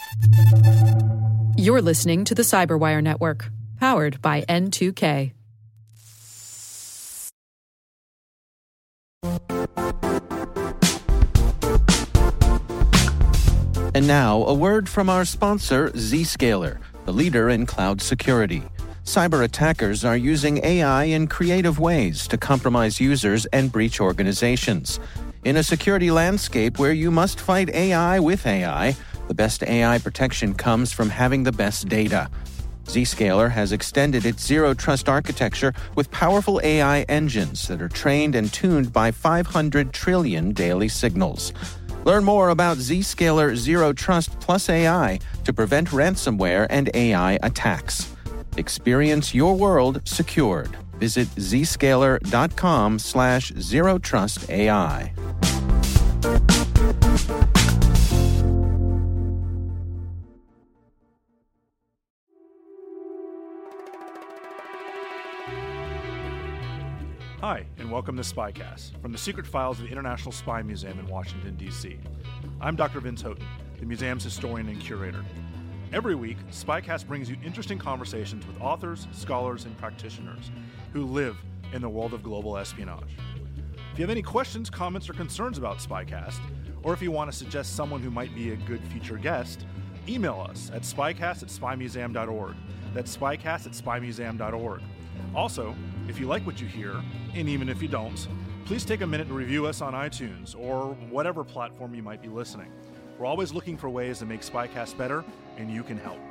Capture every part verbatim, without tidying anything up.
You're listening to the Cyberwire Network, powered by N two K. And now, a word from our sponsor, Zscaler, the leader in cloud security. Cyber attackers are using A I in creative ways to compromise users and breach organizations. In a security landscape where you must fight A I with A I, the best A I protection comes from having the best data. Zscaler has extended its zero-trust architecture with powerful A I engines that are trained and tuned by five hundred trillion daily signals. Learn more about Zscaler Zero Trust Plus A I to prevent ransomware and A I attacks. Experience your world secured. Visit zscaler.com slash zero trust AI. Hi, and welcome to SpyCast, from the secret files of the International Spy Museum in Washington, D C I'm Doctor Vince Houghton, the museum's historian and curator. Every week, SpyCast brings you interesting conversations with authors, scholars, and practitioners who live in the world of global espionage. If you have any questions, comments, or concerns about SpyCast, or if you want to suggest someone who might be a good future guest, email us at spycast at spymuseum dot org. That's spycast at spymuseum dot org. Also, if you like what you hear, and even if you don't, please take a minute to review us on iTunes or whatever platform you might be listening. We're always looking for ways to make SpyCast better, and you can help.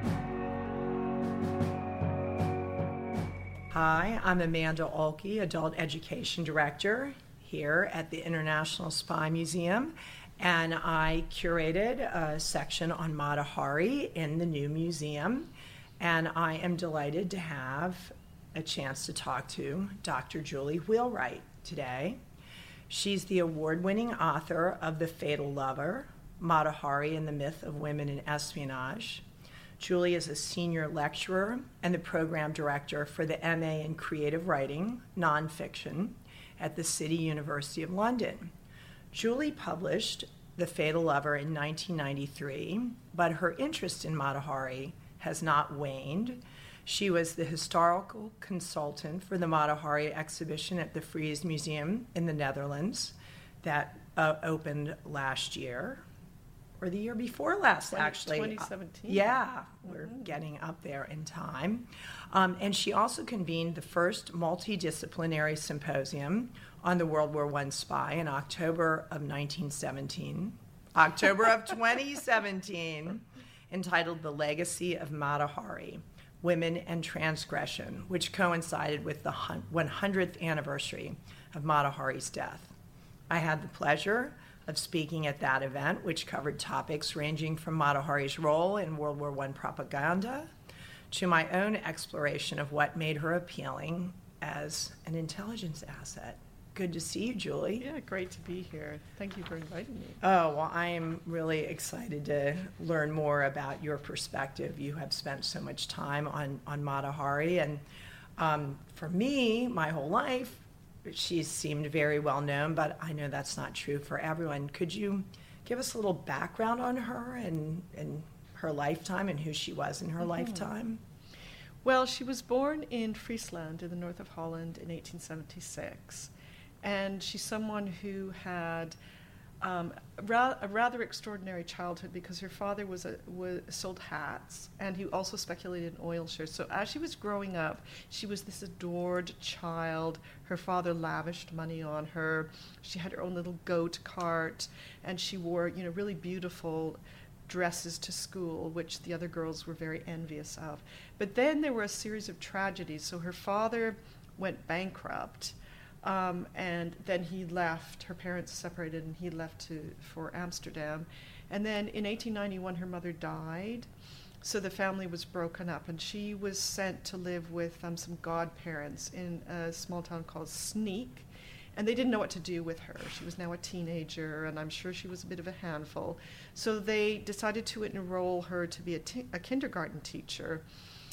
Hi, I'm Amanda Olkey, Adult Education Director here at the International Spy Museum, and I curated a section on Mata Hari in the new museum, and I am delighted to have a chance to talk to Doctor Julie Wheelwright today. She's the award-winning author of The Fatal Lover, Mata Hari and the Myth of Women in Espionage. Julie is a senior lecturer and the program director for the M A in Creative Writing, Nonfiction, at the City University of London. Julie published The Fatal Lover in nineteen ninety-three, but her interest in Mata Hari has not waned. She was the historical consultant for the Mata Hari exhibition at the Fries Museum in the Netherlands that uh, opened last year, or the year before last, actually. twenty seventeen. Uh, yeah, we're mm-hmm. getting up there in time. Um, and she also convened the first multidisciplinary symposium on the World War One spy in October of nineteen seventeen, October of twenty seventeen, entitled The Legacy of Mata Hari, Women and Transgression, which coincided with the one hundredth anniversary of Mata Hari's death. I had the pleasure of speaking at that event, which covered topics ranging from Mata Hari's role in World War One propaganda to my own exploration of what made her appealing as an intelligence asset. Good to see you, Julie. Yeah, great to be here. Thank you for inviting me. Oh, well, I am really excited to learn more about your perspective. You have spent so much time on, on Mata Hari, and um, for me, my whole life, she's seemed very well known, but I know that's not true for everyone. Could you give us a little background on her and, and her lifetime and who she was in her mm-hmm. lifetime? Well, she was born in Friesland in the north of Holland in eighteen seventy-six. And she's someone who had um, ra- a rather extraordinary childhood because her father was, a, was sold hats, and he also speculated in oil shares. So as she was growing up, she was this adored child. Her father lavished money on her. She had her own little goat cart, and she wore, you know, really beautiful dresses to school, which the other girls were very envious of. But then there were a series of tragedies. So her father went bankrupt. Um, and then he left, her parents separated, and he left to for Amsterdam. And then in eighteen ninety-one, her mother died, so the family was broken up, and she was sent to live with um, some godparents in a small town called Sneek, and they didn't know what to do with her. She was now a teenager, and I'm sure she was a bit of a handful. So they decided to enroll her to be a, t- a kindergarten teacher.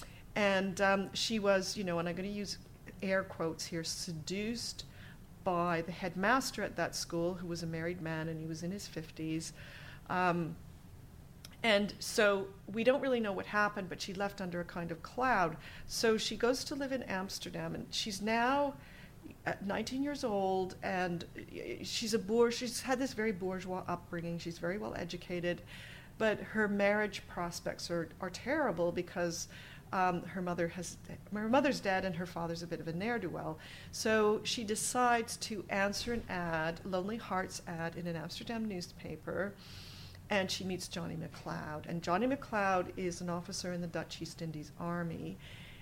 And um, she was, you know, and I'm going to use air quotes here, seduced by the headmaster at that school, who was a married man and he was in his fifties. Um, And so we don't really know what happened, but she left under a kind of cloud. So she goes to live in Amsterdam, and she's now nineteen years old, and she's a bour- she's had this very bourgeois upbringing. She's very well educated, but her marriage prospects are, are terrible because um, her mother has her mother's dead and her father's a bit of a ne'er-do-well. So she decides to answer an ad, Lonely Hearts ad, in an Amsterdam newspaper, and she meets Johnny McLeod. And Johnny McLeod is an officer in the Dutch East Indies Army.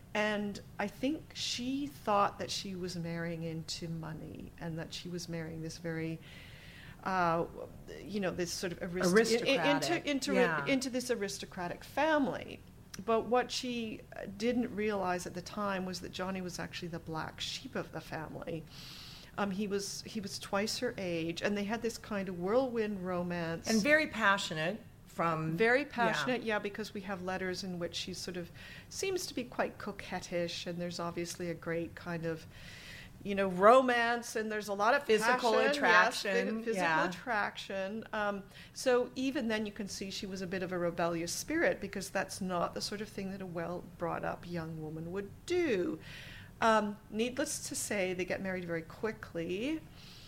And I think she thought that she was marrying into money and that she was marrying this very, uh, you know, this sort of arist- aristocratic. into into, yeah. into this aristocratic family. But what she didn't realize at the time was that Johnny was actually the black sheep of the family. Um, he was he was twice her age, and they had this kind of whirlwind romance. And very passionate. From, very passionate, yeah. yeah, because we have letters in which she sort of seems to be quite coquettish, and there's obviously a great kind of, you know, romance, and there's a lot of physical passion, attraction, yes, physical yeah. attraction. Um, so even then, you can see she was a bit of a rebellious spirit, because that's not the sort of thing that a well-brought-up young woman would do. Um, needless to say, they get married very quickly.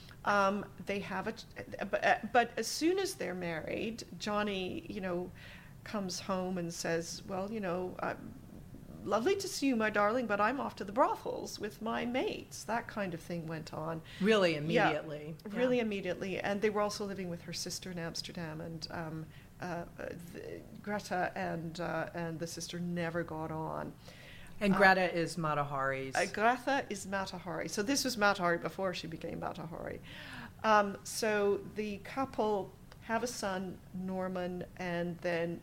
Um, they have a, but, but as soon as they're married, Johnny, you know, comes home and says, well, you know, uh, lovely to see you, my darling, but I'm off to the brothels with my mates. That kind of thing went on. Really immediately. Yeah, really yeah. immediately. And they were also living with her sister in Amsterdam, and um, uh, the, Greta and, uh, and the sister never got on. And Greta uh, is Mata Hari's. Uh, Greta is Mata Hari. So this was Mata Hari before she became Mata Hari. Um, so the couple have a son, Norman, and then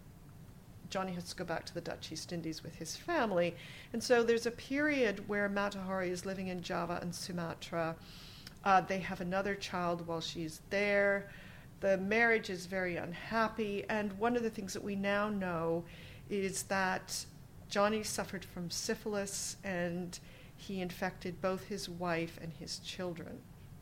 Johnny has to go back to the Dutch East Indies with his family. And so there's a period where Mata Hari is living in Java and Sumatra. Uh, they have another child while she's there. The marriage is very unhappy. And one of the things that we now know is that Johnny suffered from syphilis, and he infected both his wife and his children.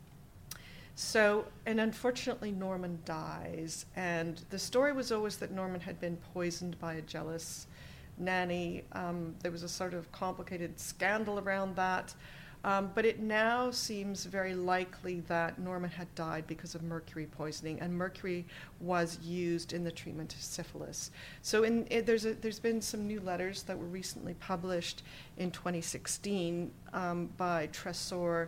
So, and unfortunately, Norman dies. And the story was always that Norman had been poisoned by a jealous nanny. Um, there was a sort of complicated scandal around that. Um, but it now seems very likely that Norman had died because of mercury poisoning, and mercury was used in the treatment of syphilis. So in, it, there's, a, there's been some new letters that were recently published in twenty sixteen um, by Tresor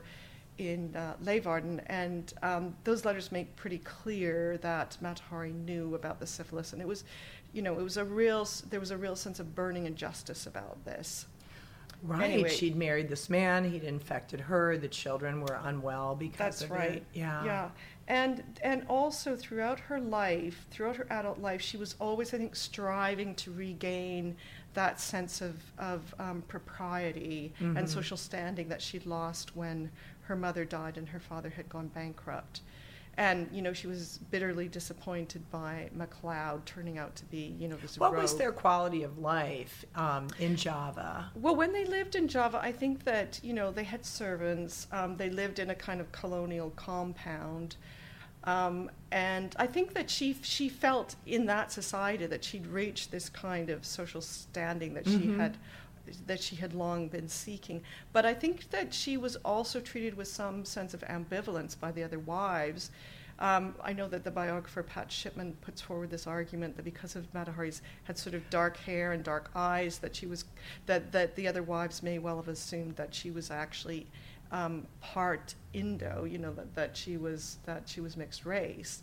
in uh, Leeuwarden, and um, those letters make pretty clear that Mata Hari knew about the syphilis, and it was, you know, it was a real, there was a real sense of burning injustice about this. Right, anyway, she'd married this man, he'd infected her, the children were unwell because that's of right. it. Yeah. Yeah. And and also throughout her life, throughout her adult life, she was always, I think, striving to regain that sense of, of um, propriety mm-hmm. and social standing that she'd lost when her mother died and her father had gone bankrupt. And, you know, she was bitterly disappointed by McLeod turning out to be, you know, this What rogue. was their quality of life um, in Java? Well, when they lived in Java, I think that, you know, they had servants. Um, they lived in a kind of colonial compound. Um, and I think that she she felt in that society that she'd reached this kind of social standing that mm-hmm. she had that she had long been seeking. But I think that she was also treated with some sense of ambivalence by the other wives. Um, I know that the biographer Pat Shipman puts forward this argument that because of Mata Hari's had sort of dark hair and dark eyes, that she was that, that the other wives may well have assumed that she was actually um, part Indo, you know, that, that she was that she was mixed race.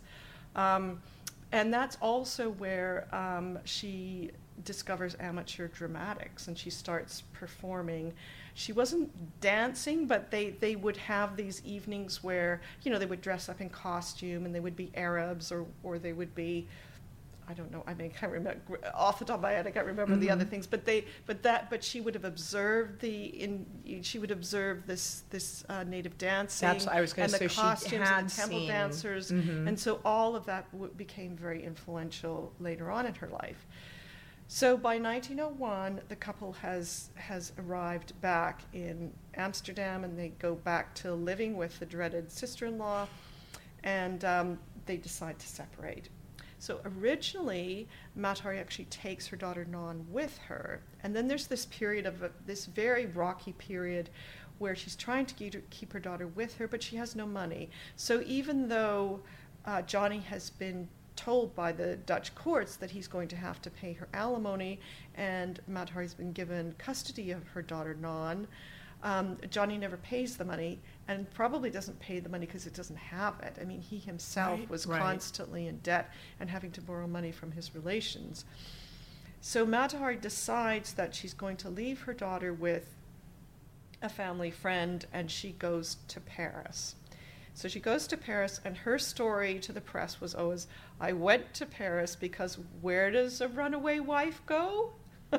Um, and that's also where um, she discovers amateur dramatics, and she starts performing. She wasn't dancing, but they, they would have these evenings where, you know, they would dress up in costume, and they would be Arabs, or, or they would be, I don't know, I mean, I can't remember, off the top of my head, I can't remember mm-hmm. the other things, but they, but that, but she would have observed the, in, she would observe this, this uh, native dancing. That's what I was going to say. And the costumes had and the temple seen. dancers, mm-hmm. and so all of that w- became very influential later on in her life. So by nineteen oh one, the couple has has arrived back in Amsterdam, and they go back to living with the dreaded sister-in-law, and um, they decide to separate. So originally, Matahari actually takes her daughter Non with her. And then there's this period of, a, this very rocky period where she's trying to keep her, keep her daughter with her, but she has no money. So even though uh, Johnny has been told by the Dutch courts that he's going to have to pay her alimony, and Matahari's been given custody of her daughter Non, um, Johnny never pays the money, and probably doesn't pay the money because it doesn't have it. I mean, he himself Right, was right. constantly in debt and having to borrow money from his relations. So Matahari decides that she's going to leave her daughter with a family friend, and she goes to Paris. So she goes to Paris, and her story to the press was always, I went to Paris because where does a runaway wife go?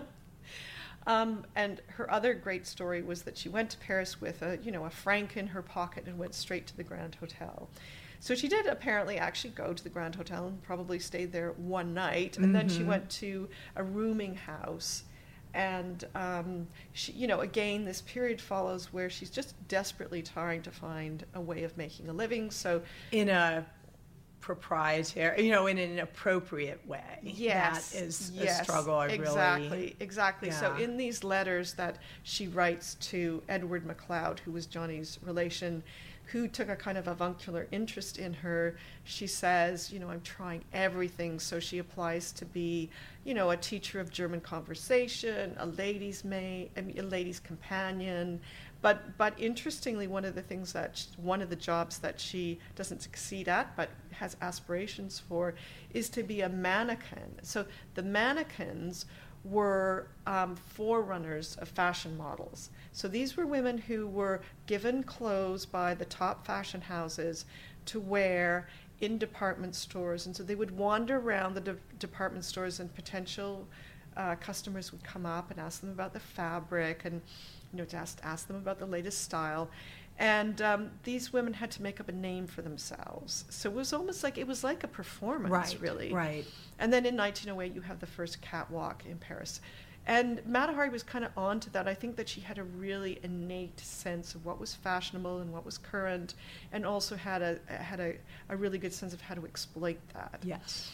um, and her other great story was that she went to Paris with a, you know, a franc in her pocket and went straight to the Grand Hotel. So she did apparently actually go to the Grand Hotel and probably stayed there one night, and mm-hmm. then she went to a rooming house. And, um, she, you know, again, this period follows where she's just desperately trying to find a way of making a living. So, in a proprietary, you know, in an appropriate way. Yes, that is yes, a struggle. I exactly, really, exactly. Yeah. So, in these letters that she writes to Edward MacLeod, who was Johnny's relation, who took a kind of avuncular interest in her, she says, you know, I'm trying everything. So she applies to be, you know, a teacher of German conversation, a lady's maid, a lady's companion. But but interestingly, one of the things that, she, one of the jobs that she doesn't succeed at, but has aspirations for, is to be a mannequin. So the mannequins were um, forerunners of fashion models. So these were women who were given clothes by the top fashion houses to wear in department stores. And so they would wander around the de- department stores, and potential uh, customers would come up and ask them about the fabric, and you know, to ask, ask them about the latest style. And um, these women had to make up a name for themselves. So it was almost like, it was like a performance, right, really. Right. And then in nineteen oh eight, you have the first catwalk in Paris. And Matahari was kind of on to that. I think that she had a really innate sense of what was fashionable and what was current, and also had a had a, a really good sense of how to exploit that. Yes.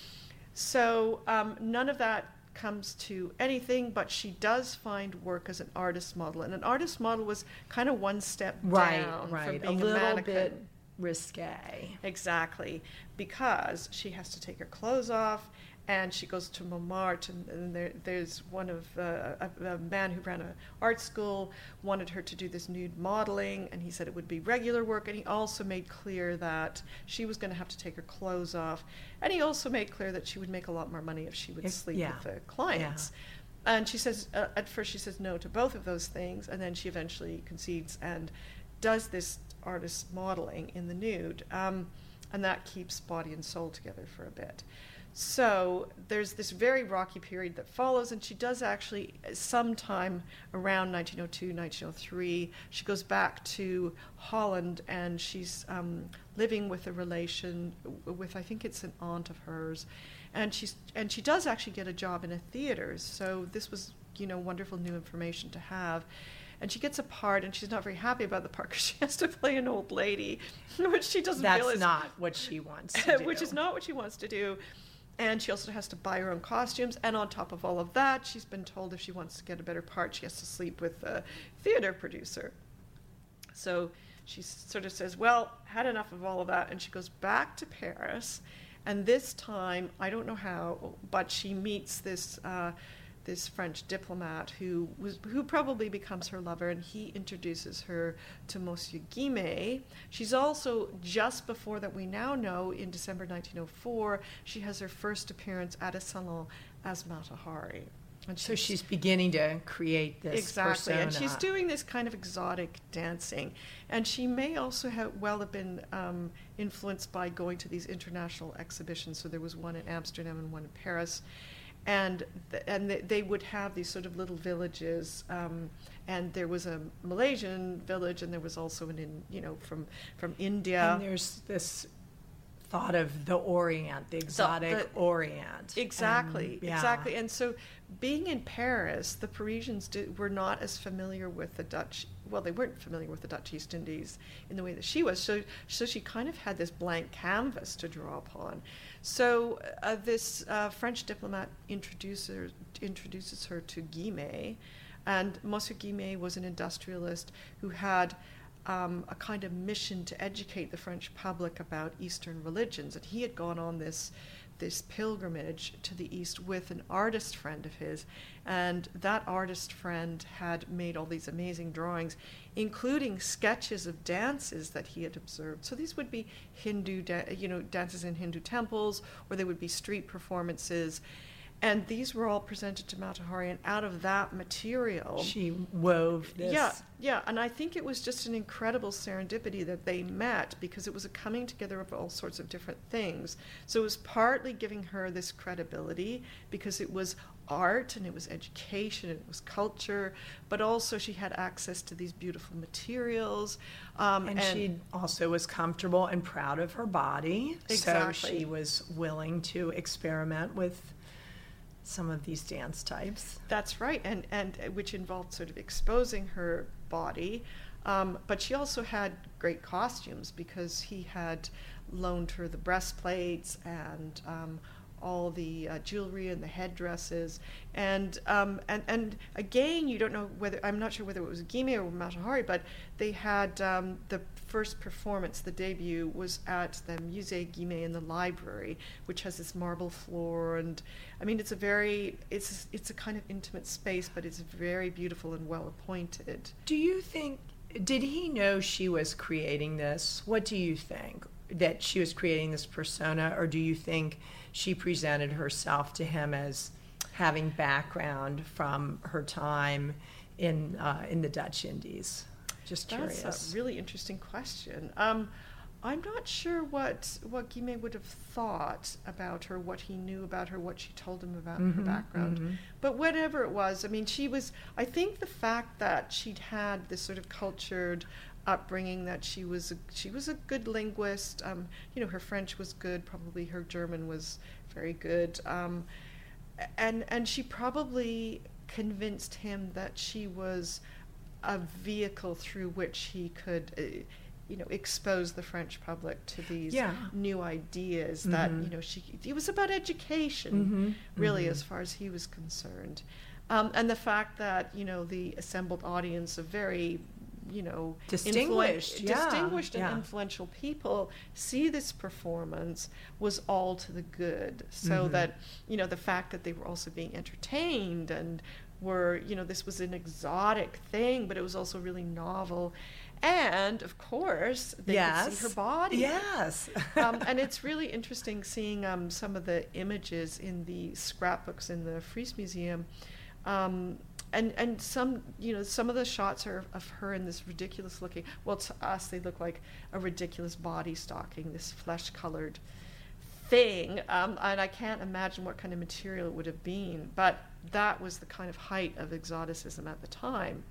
So um, none of that comes to anything, but she does find work as an artist model. And an artist model was kind of one step right, down right. from a being a, little mannequin. bit risque. Exactly, because she has to take her clothes off, and she goes to Montmartre, and, and there, there's one of uh, a, a man who ran an art school wanted her to do this nude modeling, and he said it would be regular work, and he also made clear that she was going to have to take her clothes off, and he also made clear that she would make a lot more money if she would If- sleep yeah. with the clients. Yeah. And she says, uh, at first she says no to both of those things, and then she eventually concedes and does this artist modeling in the nude, um, and that keeps body and soul together for a bit. So there's this very rocky period that follows, and she does actually, sometime around nineteen oh two, nineteen oh three, she goes back to Holland, and she's um, living with a relation, with, I think it's an aunt of hers, and she's and she does actually get a job in a theater. So this was, you know, wonderful new information to have. And she gets a part, and she's not very happy about the part because she has to play an old lady, which she doesn't That's feel is not what she wants to do. which is not what she wants to do. And she also has to buy her own costumes. And on top of all of that, she's been told if she wants to get a better part, she has to sleep with a theater producer. So she sort of says, well, had enough of all of that. And she goes back to Paris. And this time, I don't know how, but she meets this uh, this French diplomat who was who probably becomes her lover, and he introduces her to Monsieur Guimet. She's also, just before that we now know, in December nineteen oh four, she has her first appearance at a salon as Matahari. And So she's beginning to create this exactly, persona. and she's doing this kind of exotic dancing, and she may also have well have been um, influenced by going to these international exhibitions. So there was one in Amsterdam and one in Paris, and th- and th- they would have these sort of little villages, um, and there was a Malaysian village, and there was also an in you know from from India. And there's this thought of the Orient, the exotic the- Orient. Exactly, And, yeah. exactly. And so being in Paris, the Parisians did, were not as familiar with the Dutch well, they weren't familiar with the Dutch East Indies in the way that she was. So, so she kind of had this blank canvas to draw upon. So uh, this uh, French diplomat introducer, introduces her to Guimet, and Monsieur Guimet was an industrialist who had um, a kind of mission to educate the French public about Eastern religions, and he had gone on this this pilgrimage to the East with an artist friend of his, and that artist friend had made all these amazing drawings, including sketches of dances that he had observed. So these would be Hindu, da- you know, dances in Hindu temples, or they would be street performances, and these were all presented to Mata Hari, and out of that material, she wove this. Yeah, yeah, and I think it was just an incredible serendipity that they met, because it was a coming together of all sorts of different things. So it was partly giving her this credibility, because it was art and it was education and it was culture, but also she had access to these beautiful materials. Um, and, and she also was comfortable and proud of her body. Exactly. So she was willing to experiment with some of these dance types. That's right, and, and which involved sort of exposing her body. Um, but she also had great costumes, because he had loaned her the breastplates and um, all the uh, jewelry and the headdresses. And, um, and and again, you don't know whether, I'm not sure whether it was Guimet or Mata Hari, but they had um, the first performance, the debut, was at the Musée Guimet in the library, which has this marble floor. And I mean, it's a very, it's, it's a kind of intimate space, but it's very beautiful and well appointed. Do you think, did he know she was creating this? What do you think? That she was creating this persona, or do you think she presented herself to him as having background from her time in uh, in the Dutch Indies? Just curious. That's a really interesting question. Um, I'm not sure what what Guimet would have thought about her, what he knew about her, what she told him about mm-hmm, her background. Mm-hmm. But whatever it was, I mean, she was, I think the fact that she'd had this sort of cultured upbringing, that she was a, she was a good linguist. Um, you know, her French was good. Probably her German was very good. Um, and and she probably convinced him that she was a vehicle through which he could, uh, you know, expose the French public to these yeah. new ideas. Mm-hmm. That, you know, she it was about education, mm-hmm. really, mm-hmm. as far as he was concerned. Um, and the fact that, you know, the assembled audience of very, you know, distinguished, influ- yeah. distinguished and yeah. influential people see this performance was all to the good. So mm-hmm. that, you know, the fact that they were also being entertained and were, you know, this was an exotic thing, but it was also really novel. And of course, they yes. could see her body. Yes. um, and it's really interesting seeing um, some of the images in the scrapbooks in the Fries Museum. Um, And and some, you know, some of the shots are of her in this ridiculous looking, well, to us, they look like a ridiculous body stocking, this flesh-colored thing. Um, and I can't imagine what kind of material it would have been, but that was the kind of height of exoticism at the time.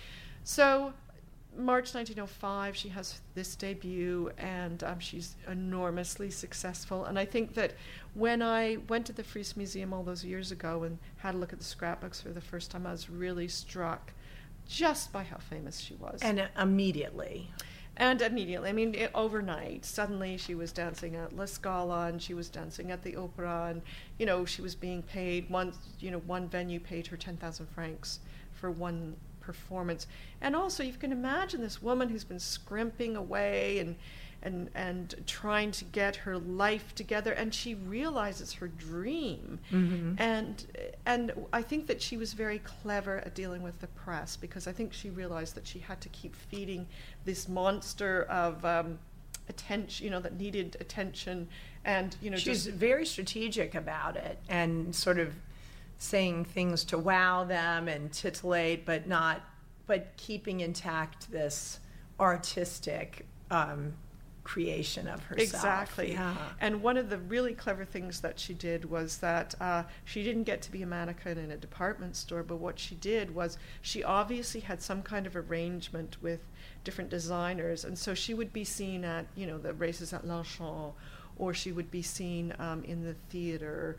So March nineteen oh five, she has this debut, and um, she's enormously successful. And I think that when I went to the Fries Museum all those years ago and had a look at the scrapbooks for the first time, I was really struck just by how famous she was. And immediately. And immediately, I mean, it, overnight, suddenly she was dancing at La Scala, and she was dancing at the Opera, and, you know, she was being paid, one, you know, one venue paid her ten thousand francs for one performance. And also, you can imagine this woman who's been scrimping away and and and trying to get her life together, and she realizes her dream. Mm-hmm. And and I think that she was very clever at dealing with the press, because I think she realized that she had to keep feeding this monster of um, attention, you know, that needed attention. And, you know, she's just very strategic about it, and sort of saying things to wow them and titillate, but not, but keeping intact this artistic um, creation of herself. Exactly. Yeah. And one of the really clever things that she did was that uh, she didn't get to be a mannequin in a department store, but what she did was she obviously had some kind of arrangement with different designers, and so she would be seen at, you know, the races at Longchamp, or she would be seen um, in the theater.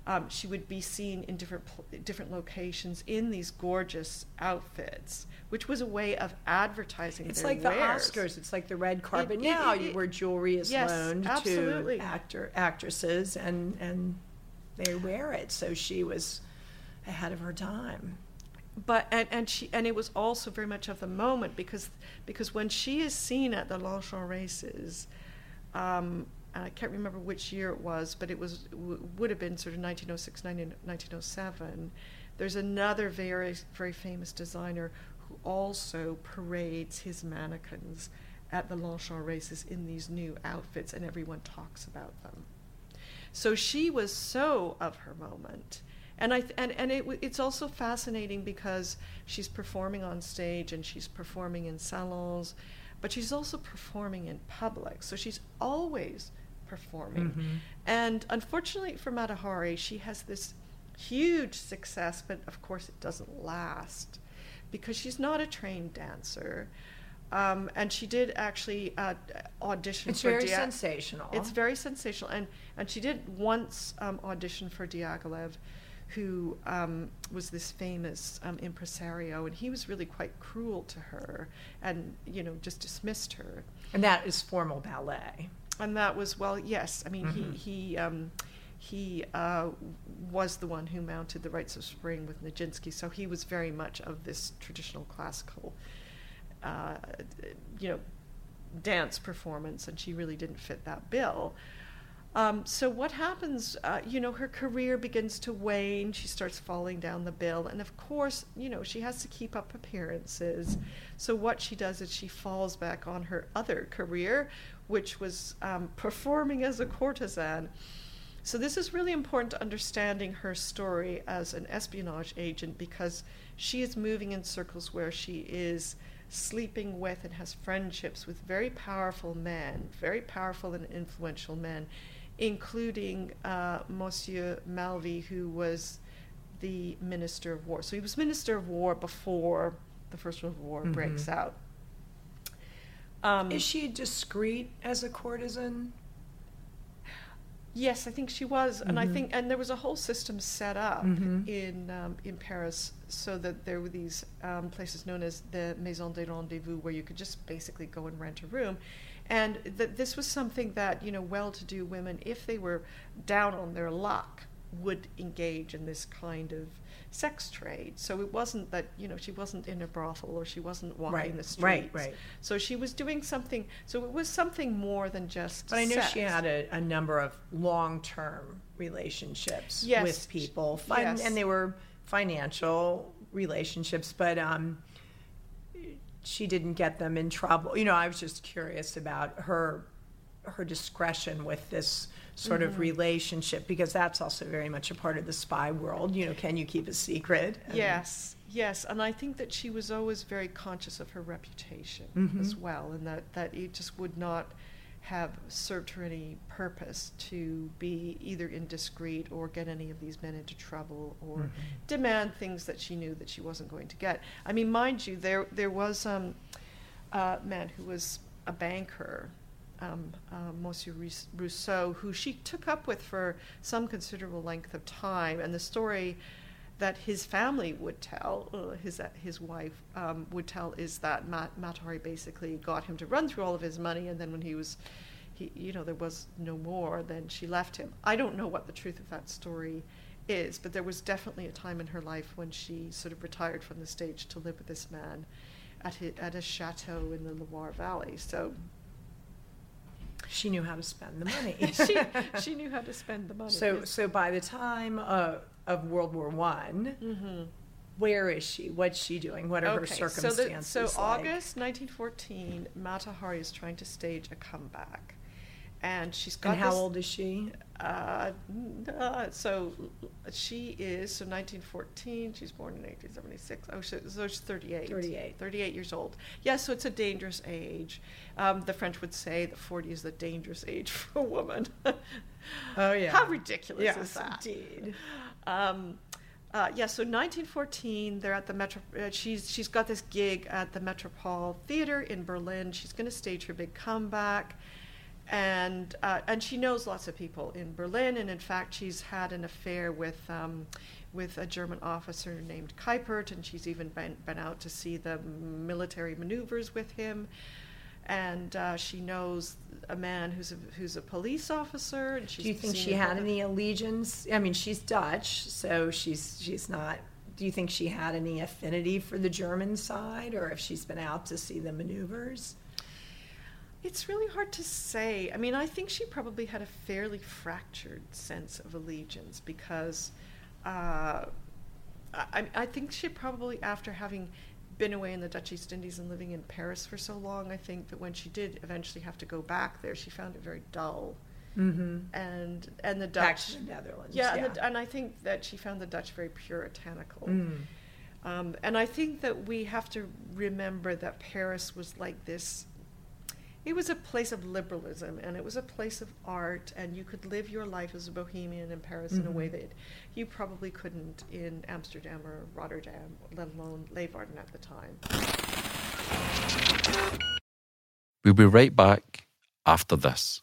um, she would be seen in different pl- different locations in these gorgeous outfits, which was a way of advertising It's their like wares. the Oscars. It's like the red carpet It- now, it- it- where jewelry is yes, loaned absolutely. to actor actresses, and and they wear it. So she was ahead of her time. But and, and she and it was also very much of the moment, because because when she is seen at the Longchamp races, um, and I can't remember which year it was, but it was w- would have been sort of nineteen oh six, nineteen oh seven. There's another very very famous designer who also parades his mannequins at the Longchamp races in these new outfits, and everyone talks about them. So she was so of her moment. And I th- and and it w- it's also fascinating because she's performing on stage and she's performing in salons, but she's also performing in public. So she's always performing. Mm-hmm. And unfortunately for Mata Hari, she has this huge success, but of course it doesn't last because she's not a trained dancer. Um, and she did actually uh, audition It's for very Dia- sensational. It's very sensational. And, and she did once um, audition for Diaghilev, who um, was this famous um, impresario, and he was really quite cruel to her and, you know, just dismissed her. And that is formal ballet. And that was, well, yes, I mean, Mm-hmm. he he um, he uh, was the one who mounted the Rites of Spring with Nijinsky, so he was very much of this traditional classical, uh, you know, dance performance, and she really didn't fit that bill. Um, so what happens, uh, you know, her career begins to wane, she starts falling down the bill, and of course, you know, she has to keep up appearances. So what she does is she falls back on her other career, which was um, performing as a courtesan. So this is really important to understanding her story as an espionage agent, because she is moving in circles where she is sleeping with and has friendships with very powerful men, very powerful and influential men, including uh, Monsieur Malvy, who was the Minister of War. So he was Minister of War before the First World War Mm-hmm. breaks out. Um, Is she discreet as a courtesan? Yes, I think she was, and I Mhm. think, and there was a whole system set up Mhm. in um, in Paris, so that there were these um, places known as the Maison des Rendezvous, where you could just basically go and rent a room, and that this was something that, you know, well-to-do women, if they were down on their luck, would engage in this kind of sex trade. So it wasn't that, you know, she wasn't in a brothel or she wasn't walking Right, the streets. right, right. So she was doing something. So it was something more than just. But I know sex. she had a, a number of long-term relationships Yes. with people, Fin- Yes. and they were financial relationships, but um, she didn't get them in trouble. You know, I was just curious about her her discretion with this sort Mm-hmm. of relationship, because that's also very much a part of the spy world. You know, can you keep a secret? And- Yes, yes, and I think that she was always very conscious of her reputation Mhm. as well, and that, that it just would not have served her any purpose to be either indiscreet or get any of these men into trouble or Mhm. demand things that she knew that she wasn't going to get. I mean, mind you, there there was um, a man who was a banker, um, uh, Monsieur Rous- Rousseau, who she took up with for some considerable length of time, and the story that his family would tell, uh, his uh, his wife um, would tell, is that Mat- Mata Hari basically got him to run through all of his money, and then when he was, he you know, there was no more, then she left him. I don't know what the truth of that story is, but there was definitely a time in her life when she sort of retired from the stage to live with this man at his, at a chateau in the Loire Valley. So She knew how to spend the money. she she knew how to spend the money. So, yes. so by the time uh, of World War One, Mhm. where is she? What's she doing? What are her Okay, so, circumstances the, so like? August nineteen fourteen, Mata Hari is trying to stage a comeback, and she's got And how this, old is she? Uh, n- uh, so she is so nineteen fourteen. She's born in eighteen seventy-six. Oh, so, so she's thirty-eight. thirty-eight. thirty-eight years old. Yeah, so it's a dangerous age. Um, the French would say that forty is the dangerous age for a woman. Oh yeah. How ridiculous Yes, is that? indeed. Um, uh, yeah, so nineteen fourteen, they're at the Metro. Uh, she's she's got this gig at the Metropole Theater in Berlin. She's going to stage her big comeback, And uh, and she knows lots of people in Berlin, and in fact, she's had an affair with um, with a German officer named Kuipert, and she's even been, been out to see the military maneuvers with him. And uh, she knows a man who's a, who's a police officer. And she's Do you think seen she had him. any allegiance? I mean, she's Dutch, so she's she's not. Do you think she had any affinity for the German side, or if she's been out to see the maneuvers? It's really hard to say. I mean, I think she probably had a fairly fractured sense of allegiance because uh, I, I think she probably, after having been away in the Dutch East Indies and living in Paris for so long, I think that when she did eventually have to go back there, she found it very dull. Mm-hmm. And and the Dutch, Back to the Netherlands. yeah, Yeah, And, the, and I think that she found the Dutch very puritanical. Mm. Um, and I think that we have to remember that Paris was like this. It was a place of liberalism, and it was a place of art, and you could live your life as a bohemian in Paris mm-hmm. in a way that you probably couldn't in Amsterdam or Rotterdam, let alone Leeuwarden at the time. We'll be right back after this.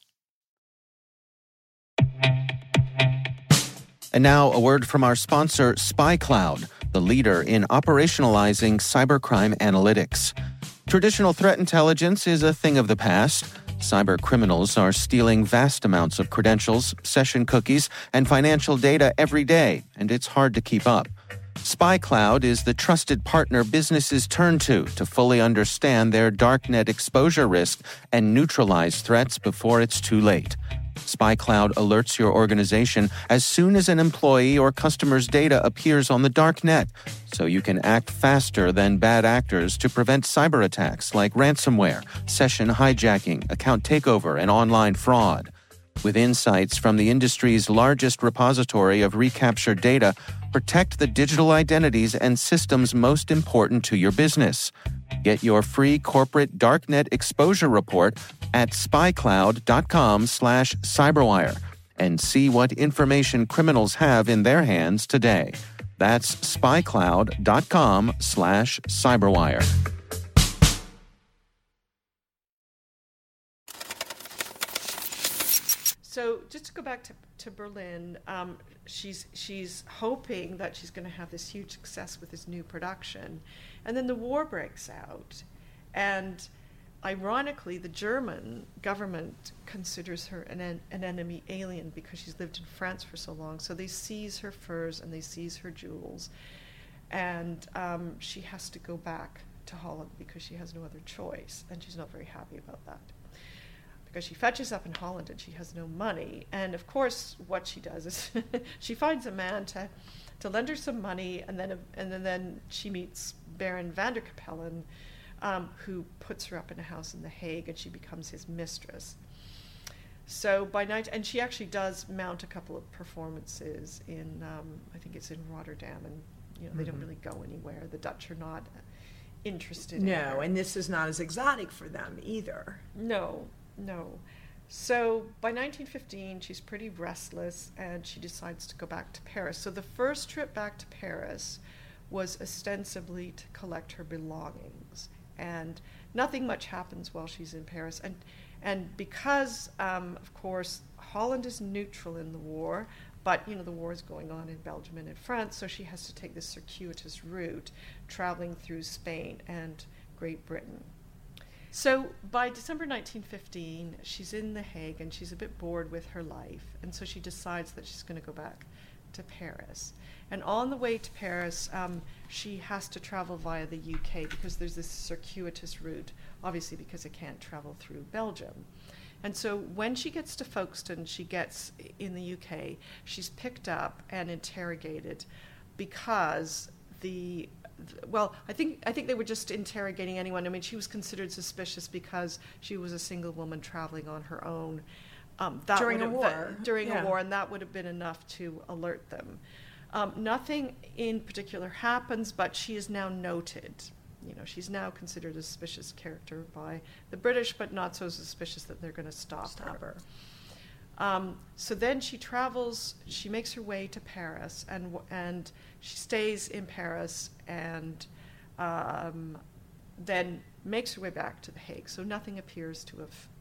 And now a word from our sponsor, SpyCloud, the leader in operationalizing cybercrime analytics. Traditional threat intelligence is a thing of the past. Cyber criminals are stealing vast amounts of credentials, session cookies, and financial data every day, and it's hard to keep up. SpyCloud is the trusted partner businesses turn to to fully understand their darknet exposure risk and neutralize threats before it's too late. SpyCloud alerts your organization as soon as an employee or customer's data appears on the dark net, so you can act faster than bad actors to prevent cyber attacks like ransomware, session hijacking, account takeover, and online fraud. With insights from the industry's largest repository of recaptured data, protect the digital identities and systems most important to your business. Get your free corporate darknet exposure report at spycloud.com slash cyberwire and see what information criminals have in their hands today. That's spycloud.com slash cyberwire. So just to go back to, to Berlin, um, she's she's hoping that she's going to have this huge success with this new production. And then the war breaks out. And ironically, the German government considers her an, en- an enemy alien because she's lived in France for so long. So they seize her furs and they seize her jewels. And um, she has to go back to Holland because she has no other choice. And she's not very happy about that, because she fetches up in Holland and she has no money. And of course, what she does is she finds a man to, to lend her some money, and then and then, then she meets Baron van der Capellen, um, who puts her up in a house in The Hague, and she becomes his mistress. So by night, and she actually does mount a couple of performances in, um, I think it's in Rotterdam, and you know mm-hmm. they don't really go anywhere. The Dutch are not interested. No, in her. and this is not as exotic for them either. No. No. So by nineteen fifteen, she's pretty restless, and she decides to go back to Paris. So the first trip back to Paris was ostensibly to collect her belongings. And nothing much happens while she's in Paris. And and because, um, of course, Holland is neutral in the war, but, you know, the war is going on in Belgium and in France, so she has to take this circuitous route, traveling through Spain and Great Britain. So by December nineteen fifteen, she's in The Hague and she's a bit bored with her life. And so she decides that she's going to go back to Paris. And on the way to Paris, um, she has to travel via the U K because there's this circuitous route, obviously because it can't travel through Belgium. And so when she gets to Folkestone, she gets in the U K, she's picked up and interrogated because the Well, I think I think they were just interrogating anyone. I mean, she was considered suspicious because she was a single woman traveling on her own. Um, that during a war. That, during yeah. a war, and that would have been enough to alert them. Um, nothing in particular happens, but she is now noted. You know, she's now considered a suspicious character by the British, but not so suspicious that they're going to stop, Stop her. her. Um, so then she travels, she makes her way to Paris, and and she stays in Paris, and um, then makes her way back to The Hague. So nothing appears to have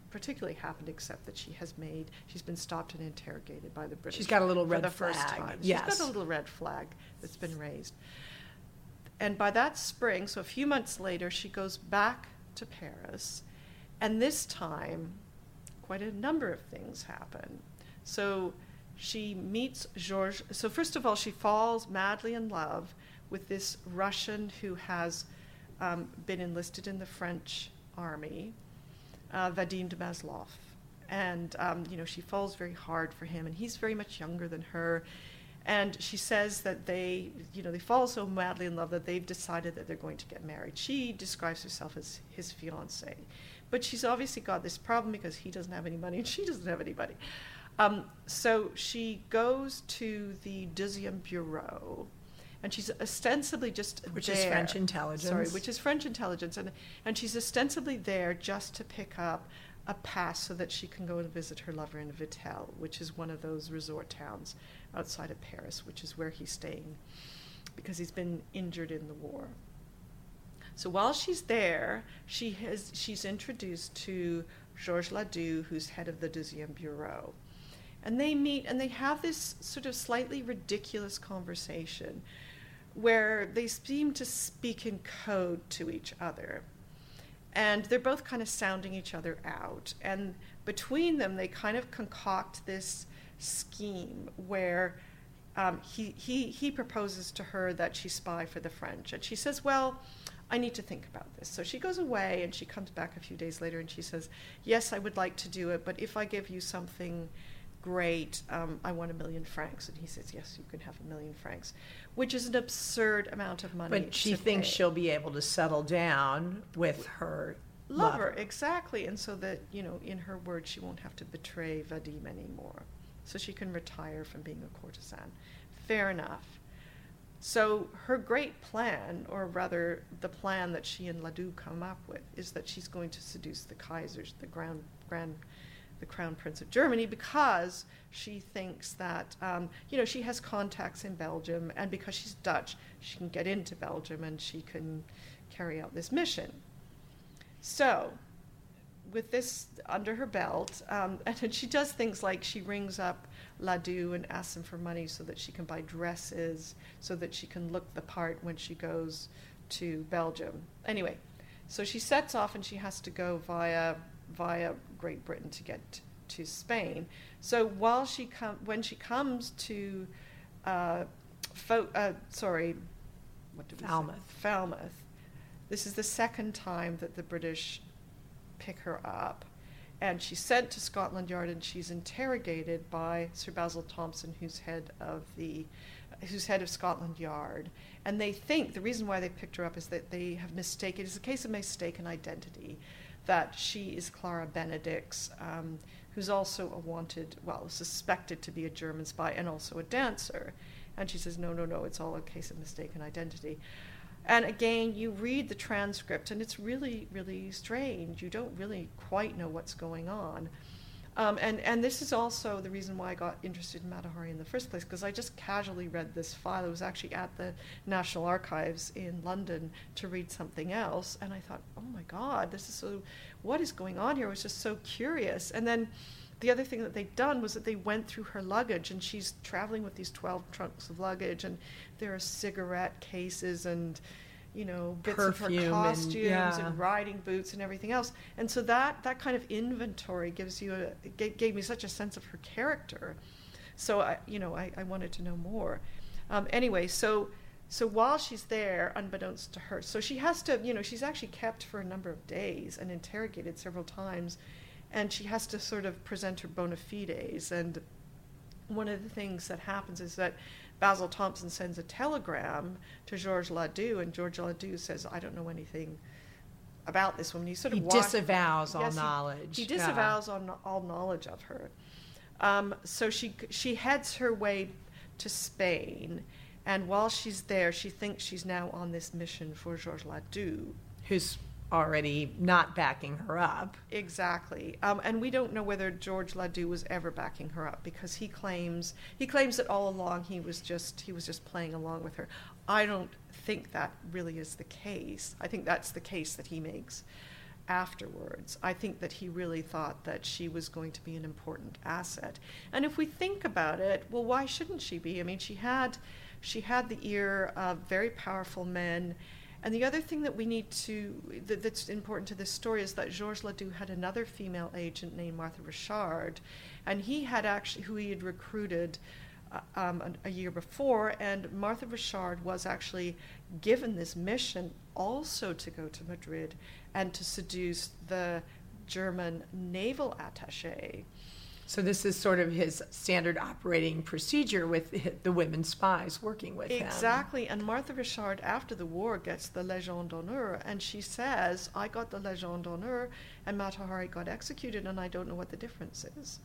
particularly happened, except that she has made, she's been stopped and interrogated by the British. She's got a little for red the flag. first time. Yes. She's got a little red flag that's been raised. And by that spring, so a few months later, she goes back to Paris, and this time, quite a number of things happen. So she meets Georges. So first of all, she falls madly in love with this Russian who has um, been enlisted in the French army, uh, Vadim de Maslov. And, um, you know, she falls very hard for him, and he's very much younger than her. And she says that they, you know, they fall so madly in love that they've decided that they're going to get married. She describes herself as his fiancée. But she's obviously got this problem because he doesn't have any money and she doesn't have any money. Um, so she goes to the Deuxième Bureau, and she's ostensibly just Which there. is French intelligence. Sorry, which is French intelligence. And, and she's ostensibly there just to pick up a pass so that she can go and visit her lover in Vittel, which is one of those resort towns outside of Paris, which is where he's staying because he's been injured in the war. So while she's there, she has she's introduced to Georges Ladoux, who's head of the Deuxième Bureau. And they meet and they have this sort of slightly ridiculous conversation where they seem to speak in code to each other. And they're both kind of sounding each other out. And between them, they kind of concoct this scheme where um, he, he, he proposes to her that she spy for the French. And she says, well, I need to think about this. So she goes away, and she comes back a few days later, and she says, yes, I would like to do it, but if I give you something great, um, I want a million francs. And he says, yes, you can have a million francs, which is an absurd amount of money. But she to thinks pay. she'll be able to settle down with her Lover, lover. exactly. And so that, you know, in her words, she won't have to betray Vadim anymore. So she can retire from being a courtesan. Fair enough. So her great plan, or rather the plan that she and Ladoux come up with, is that she's going to seduce the Kaisers, the grand, grand, the Crown Prince of Germany, because she thinks that, um, you know, she has contacts in Belgium, and because she's Dutch, she can get into Belgium and she can carry out this mission. So, with this under her belt, um, and she does things like she rings up Ladoux and asks him for money so that she can buy dresses, so that she can look the part when she goes to Belgium. Anyway, so she sets off, and she has to go via via Great Britain to get to Spain. So while she com- when she comes to, uh, Fo- uh, sorry, what did we Falmouth. say? Falmouth. This is the second time that the British pick her up, and she's sent to Scotland Yard, and she's interrogated by Sir Basil Thompson, who's head of the, who's head of Scotland Yard. And they think the reason why they picked her up is that they have mistaken. It's a case of mistaken identity, that she is Clara Benedict's, um, who's also a wanted, well, suspected to be a German spy and also a dancer. And she says, no, no, no, it's all a case of mistaken identity. And again, you read the transcript, and it's really, really strange. You don't really quite know what's going on. Um, and, and this is also the reason why I got interested in Mata Hari in the first place, because I just casually read this file. I was actually at the National Archives in London to read something else, and I thought, oh my God, this is so, what is going on here? I was just so curious. And then the other thing that they'd done was that they went through her luggage, and she's traveling with these twelve trunks of luggage, and there are cigarette cases and, you know, bits Perfume of her and- costumes yeah. and riding boots and everything else. And so that, that kind of inventory gives you a, gave, gave me such a sense of her character. So I, you know, I, I wanted to know more. Um, anyway, so so while she's there, unbeknownst to her, so she has to, you know, she's actually kept for a number of days and interrogated several times, and she has to sort of present her bona fides. And one of the things that happens is that Basil Thompson sends a telegram to Georges Ladoux, and Georges Ladoux says, I don't know anything about this woman. He sort of He walks- disavows all Yes, he- knowledge. He, Yeah. disavows all, kno- all knowledge of her. Um, so she she heads her way to Spain, and while she's there, she thinks she's now on this mission for Georges Ladoux. Who's already not backing her up. Exactly, um, and we don't know whether Georges Ladoux was ever backing her up, because he claims he claims that all along he was just he was just playing along with her. I don't think that really is the case. I think that's the case that he makes, afterwards. I think that he really thought that she was going to be an important asset. And if we think about it, well, why shouldn't she be? I mean, she had, she had the ear of very powerful men. And the other thing that we need to, that, that's important to this story is that Georges Ladoux had another female agent named Martha Richard, and he had actually, who he had recruited uh, um, a, a year before, and Martha Richard was actually given this mission also to go to Madrid and to seduce the German naval attaché. So this is sort of his standard operating procedure with the women spies working with him. Exactly. And Martha Richard, after the war, gets the Légion d'honneur, and she says, I got the Légion d'honneur, and Mata Hari got executed, and I don't know what the difference is.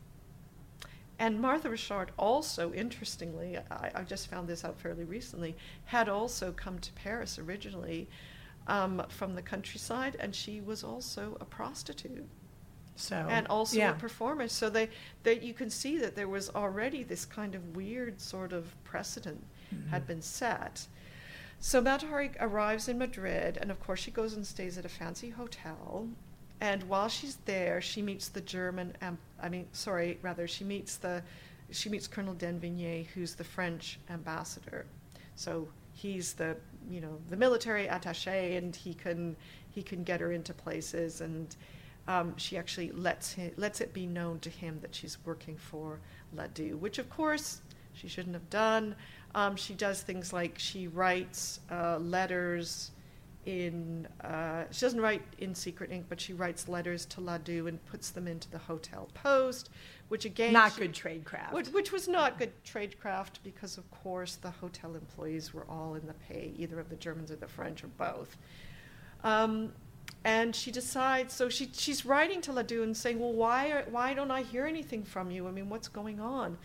And Martha Richard also, interestingly, I, I just found this out fairly recently, had also come to Paris originally um, from the countryside, and she was also a prostitute. So, and also yeah. a performer. So they, they, you can see that there was already this kind of weird sort of precedent mm-hmm. had been set. So Mata Hari arrives in Madrid, and of course she goes and stays at a fancy hotel. And while she's there, she meets the German, um, I mean, sorry, rather, she meets the, she meets Colonel Denvigné, who's the French ambassador. So he's the, you know, the military attaché, and he can, he can get her into places, and Um, she actually lets him, lets it be known to him that she's working for Ladoux, which of course she shouldn't have done. Um, she does things like she writes uh, letters in, uh, she doesn't write in secret ink, but she writes letters to Ladoux and puts them into the Hotel Post, which again... Not she, good tradecraft. Which, which was not good tradecraft because, of course, the hotel employees were all in the pay, either of the Germans or the French or both. Um, And she decides, so she she's writing to Ladoux and saying, well, why are, why don't I hear anything from you? I mean, what's going on?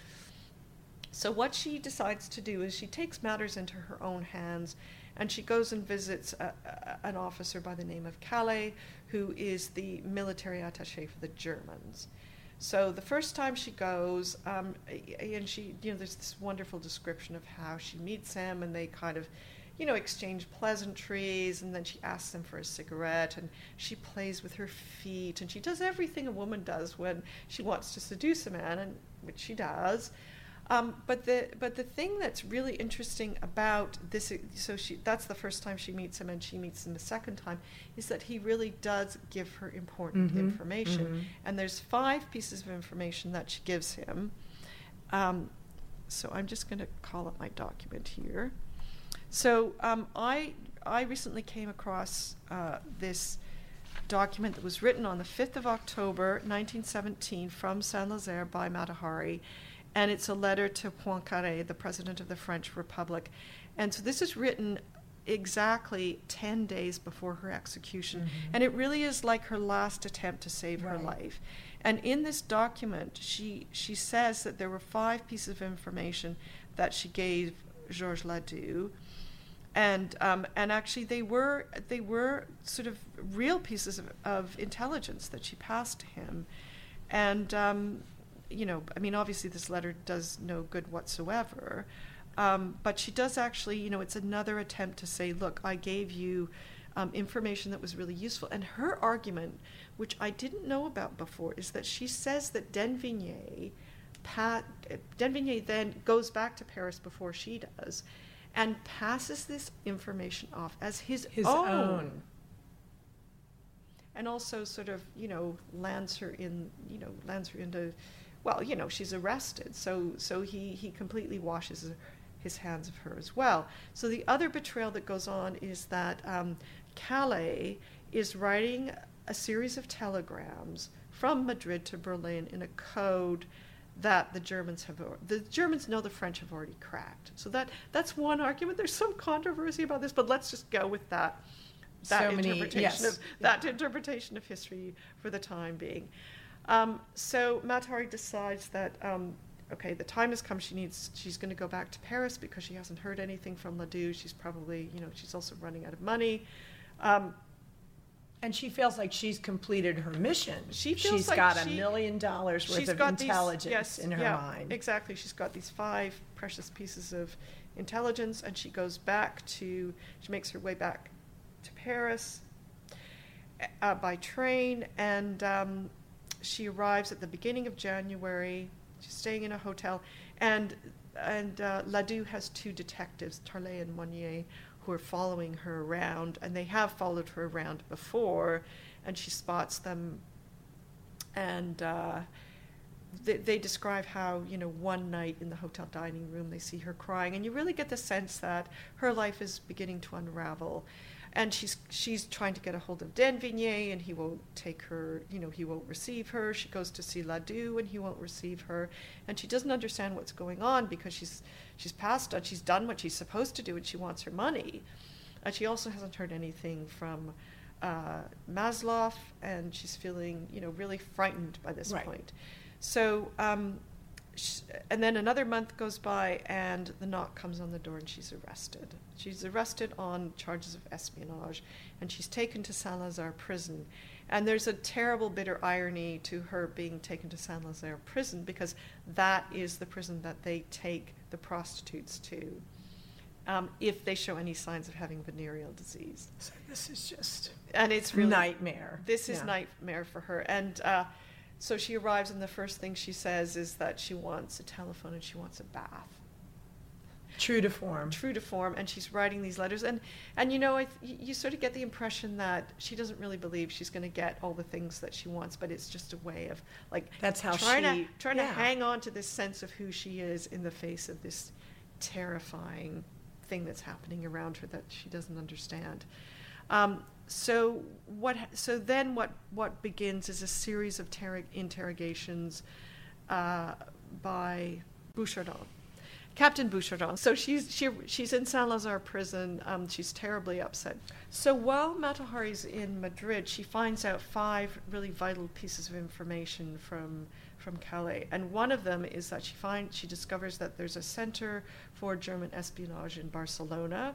So what she decides to do is she takes matters into her own hands, and she goes and visits a, a, an officer by the name of Calais, who is the military attaché for the Germans. So the first time she goes, um, and she, you know, there's this wonderful description of how she meets him, and they kind of, you know, exchange pleasantries, and then she asks him for a cigarette, and she plays with her feet, and she does everything a woman does when she wants to seduce a man, and which she does. Um, but the but the thing that's really interesting about this, so she that's the first time she meets him, and she meets him the second time, is that he really does give her important mm-hmm. information. Mm-hmm. And there's five pieces of information that she gives him. Um, so I'm just going to call up my document here. So um, I I recently came across uh, this document that was written on the fifth of October, nineteen seventeen, from Saint-Nazaire by Mata Hari, and it's a letter to Poincaré, the president of the French Republic. And so this is written exactly ten days before her execution, mm-hmm. and it really is like her last attempt to save right. her life. And in this document, she she says that there were five pieces of information that she gave Georges Ladoux. And um, and actually, they were they were sort of real pieces of, of intelligence that she passed to him, and um, you know, I mean, obviously, this letter does no good whatsoever, um, but she does actually, you know, it's another attempt to say, look, I gave you um, information that was really useful. And her argument, which I didn't know about before, is that she says that Denvigné, Pat, Denvigné then goes back to Paris before she does, and passes this information off as his, his own. own. And also sort of, you know, lands her in, you know, lands her into, well, you know, she's arrested. So so he, he completely washes his hands of her as well. So the other betrayal that goes on is that um, Calais is writing a series of telegrams from Madrid to Berlin in a code that the Germans have, the Germans know the French have already cracked. So that that's one argument. There's some controversy about this, but let's just go with that. That so many, interpretation yes. of that yeah. interpretation of history for the time being. Um, so Mata Hari decides that um, okay, the time has come. She needs. She's going to go back to Paris because she hasn't heard anything from Ladoux. She's probably, you know, she's also running out of money. Um, And she feels like she's completed her mission. She feels she's like got she, a million dollars worth of got intelligence these, yes, in her yeah, mind. Exactly. She's got these five precious pieces of intelligence, and she goes back to, she makes her way back to Paris. uh, by train, and um, she arrives at the beginning of January. She's staying in a hotel, and and uh, Ladoux has two detectives, Tarlet and Monnier, who are following her around, and they have followed her around before, and she spots them, and uh, they, they describe how, you know, one night in the hotel dining room they see her crying, and you really get the sense that her life is beginning to unravel. And she's she's trying to get a hold of Denvigny, and he won't take her, you know, he won't receive her. She goes to see Ladoux, and he won't receive her. And she doesn't understand what's going on because she's she's passed on, she's done what she's supposed to do, and she wants her money. And she also hasn't heard anything from uh, Maslow, and she's feeling, you know, really frightened by this Right. point. So, um, sh- and then another month goes by, and the knock comes on the door, and she's arrested. She's arrested on charges of espionage, and she's taken to Saint-Lazare prison. And there's a terrible, bitter irony to her being taken to Saint-Lazare prison, because that is the prison that they take the prostitutes to um, if they show any signs of having venereal disease. So this is just And it's really nightmare. This is Yeah. nightmare for her. And uh, so she arrives, and the first thing she says is that she wants a telephone and she wants a bath. True to form. True to form, and she's writing these letters, and and you know, I th- you sort of get the impression that she doesn't really believe she's going to get all the things that she wants, but it's just a way of like That's how trying she- to trying yeah. to hang on to this sense of who she is in the face of this terrifying thing that's happening around her that she doesn't understand. Um, so what? So then what? What begins is a series of ter- interrogations uh, by Bouchardon. Captain Bouchardon. So she's she, she's in Saint-Lazare prison. Um, she's terribly upset. So while Mata Hari's in Madrid, she finds out five really vital pieces of information from from Calais, and one of them is that she finds she discovers that there's a center for German espionage in Barcelona.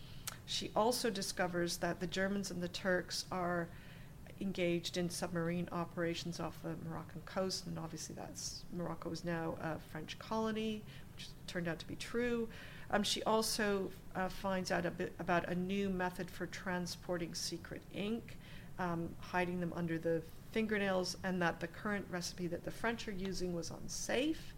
She also discovers that the Germans and the Turks are engaged in submarine operations off the Moroccan coast, and obviously that's Morocco is now a French colony, which turned out to be true. Um, she also uh, finds out a bit about a new method for transporting secret ink, um, hiding them under the fingernails, and that the current recipe that the French are using was unsafe.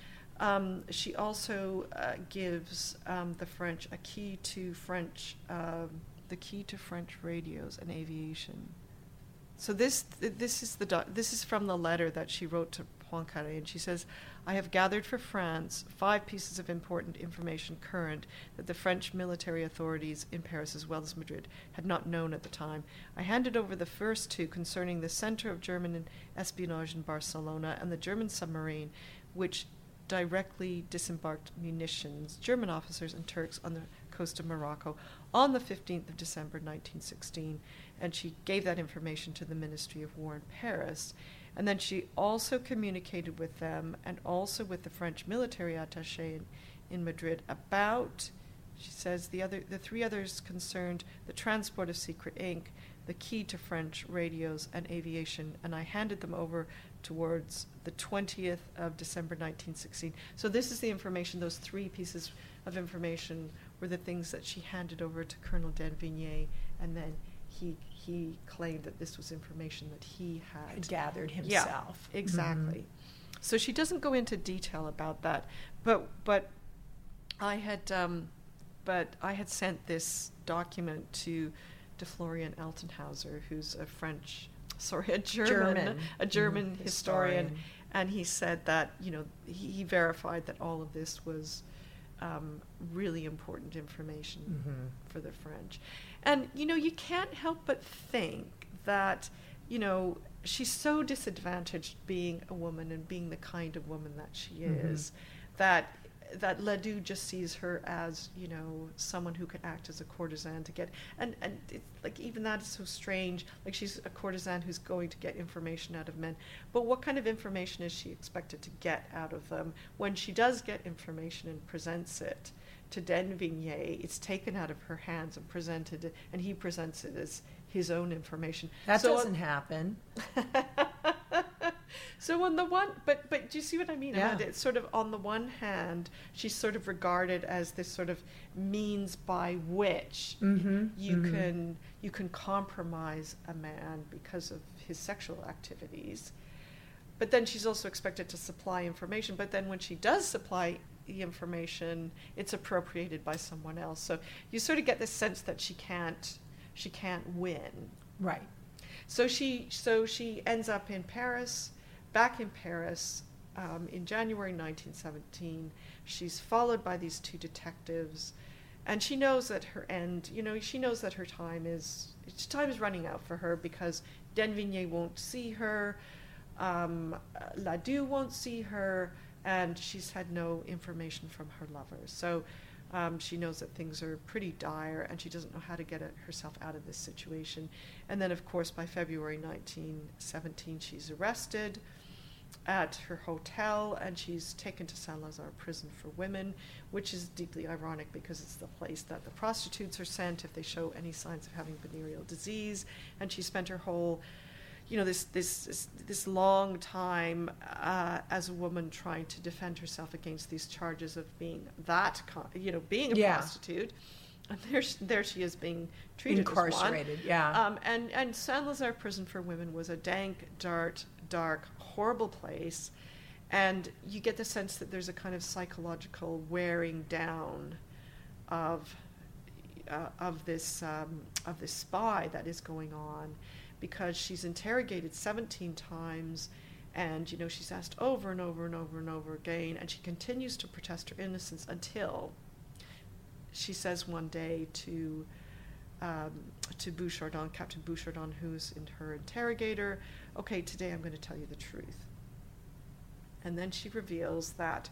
Um, she also uh, gives um, the French a key to French, um, the key to French radios and aviation. So this this is the do- this is from the letter that she wrote to Poincaré, and she says, "I have gathered for France five pieces of important information current that the French military authorities in Paris as well as Madrid had not known at the time. I handed over the first two concerning the center of German espionage in Barcelona and the German submarine, which directly disembarked munitions, German officers and Turks on the coast of Morocco on the fifteenth of December nineteen sixteen, and she gave that information to the Ministry of War in Paris. And then she also communicated with them and also with the French military attaché in, in Madrid about, she says, the other the three others concerned the transport of secret ink, the key to French radios and aviation, and I handed them over towards the twentieth of December nineteen sixteen. So this is the information, those three pieces of information were the things that she handed over to Colonel Denvigny, and then he he claimed that this was information that he had, Had gathered himself. Yeah, exactly. Mm-hmm. So she doesn't go into detail about that, but but I had um, but I had sent this document to to Florian Altenhauser, who's a French, sorry, a German, German. a German Mm, historian, historian. and he said that, you know, he, he verified that all of this was um, really important information Mm-hmm. for the French. And, you know, you can't help but think that, you know, she's so disadvantaged being a woman and being the kind of woman that she Mhm. is, that that Ladoux just sees her as, you know, someone who can act as a courtesan to get, and, and it's like, even that is so strange. Like, she's a courtesan who's going to get information out of men. But what kind of information is she expected to get out of them? When she does get information and presents it to Denvigny, it's taken out of her hands and presented, and he presents it as his own information. That So- doesn't happen. So on the one, but but do you see what I mean? Yeah. Amanda? It's sort of on the one hand, she's sort of regarded as this sort of means by which Mm-hmm. you mm-hmm. can you can compromise a man because of his sexual activities. But then she's also expected to supply information. But then when she does supply the information, it's appropriated by someone else. So you sort of get this sense that she can't she can't win. Right. So she so she ends up in Paris, back in Paris, um, in January nineteen seventeen. She's followed by these two detectives, and she knows that her end, you know, she knows that her time is time is running out for her because Denvigny won't see her, um, Ladoux won't see her, and she's had no information from her lover. So um, she knows that things are pretty dire, and she doesn't know how to get it, herself out of this situation. And then, of course, by February nineteen seventeen, she's arrested at her hotel, and she's taken to Saint-Lazare prison for women, which is deeply ironic because it's the place that the prostitutes are sent if they show any signs of having venereal disease. And she spent her whole, you know, this this this, this long time uh, as a woman trying to defend herself against these charges of being that, con- you know, being a Yeah. prostitute. And there, sh- there she is being treated Incarcerated, as one. yeah. Um, and and Saint-Lazare prison for women was a dank, dark, dark, horrible place, and you get the sense that there's a kind of psychological wearing down of uh, of this um, of this spy that is going on, because she's interrogated seventeen times, and you know she's asked over and over and over and over again, and she continues to protest her innocence until she says one day to um, to Bouchardon, Captain Bouchardon, who's in her interrogator, okay, today I'm going to tell you the truth. And then she reveals that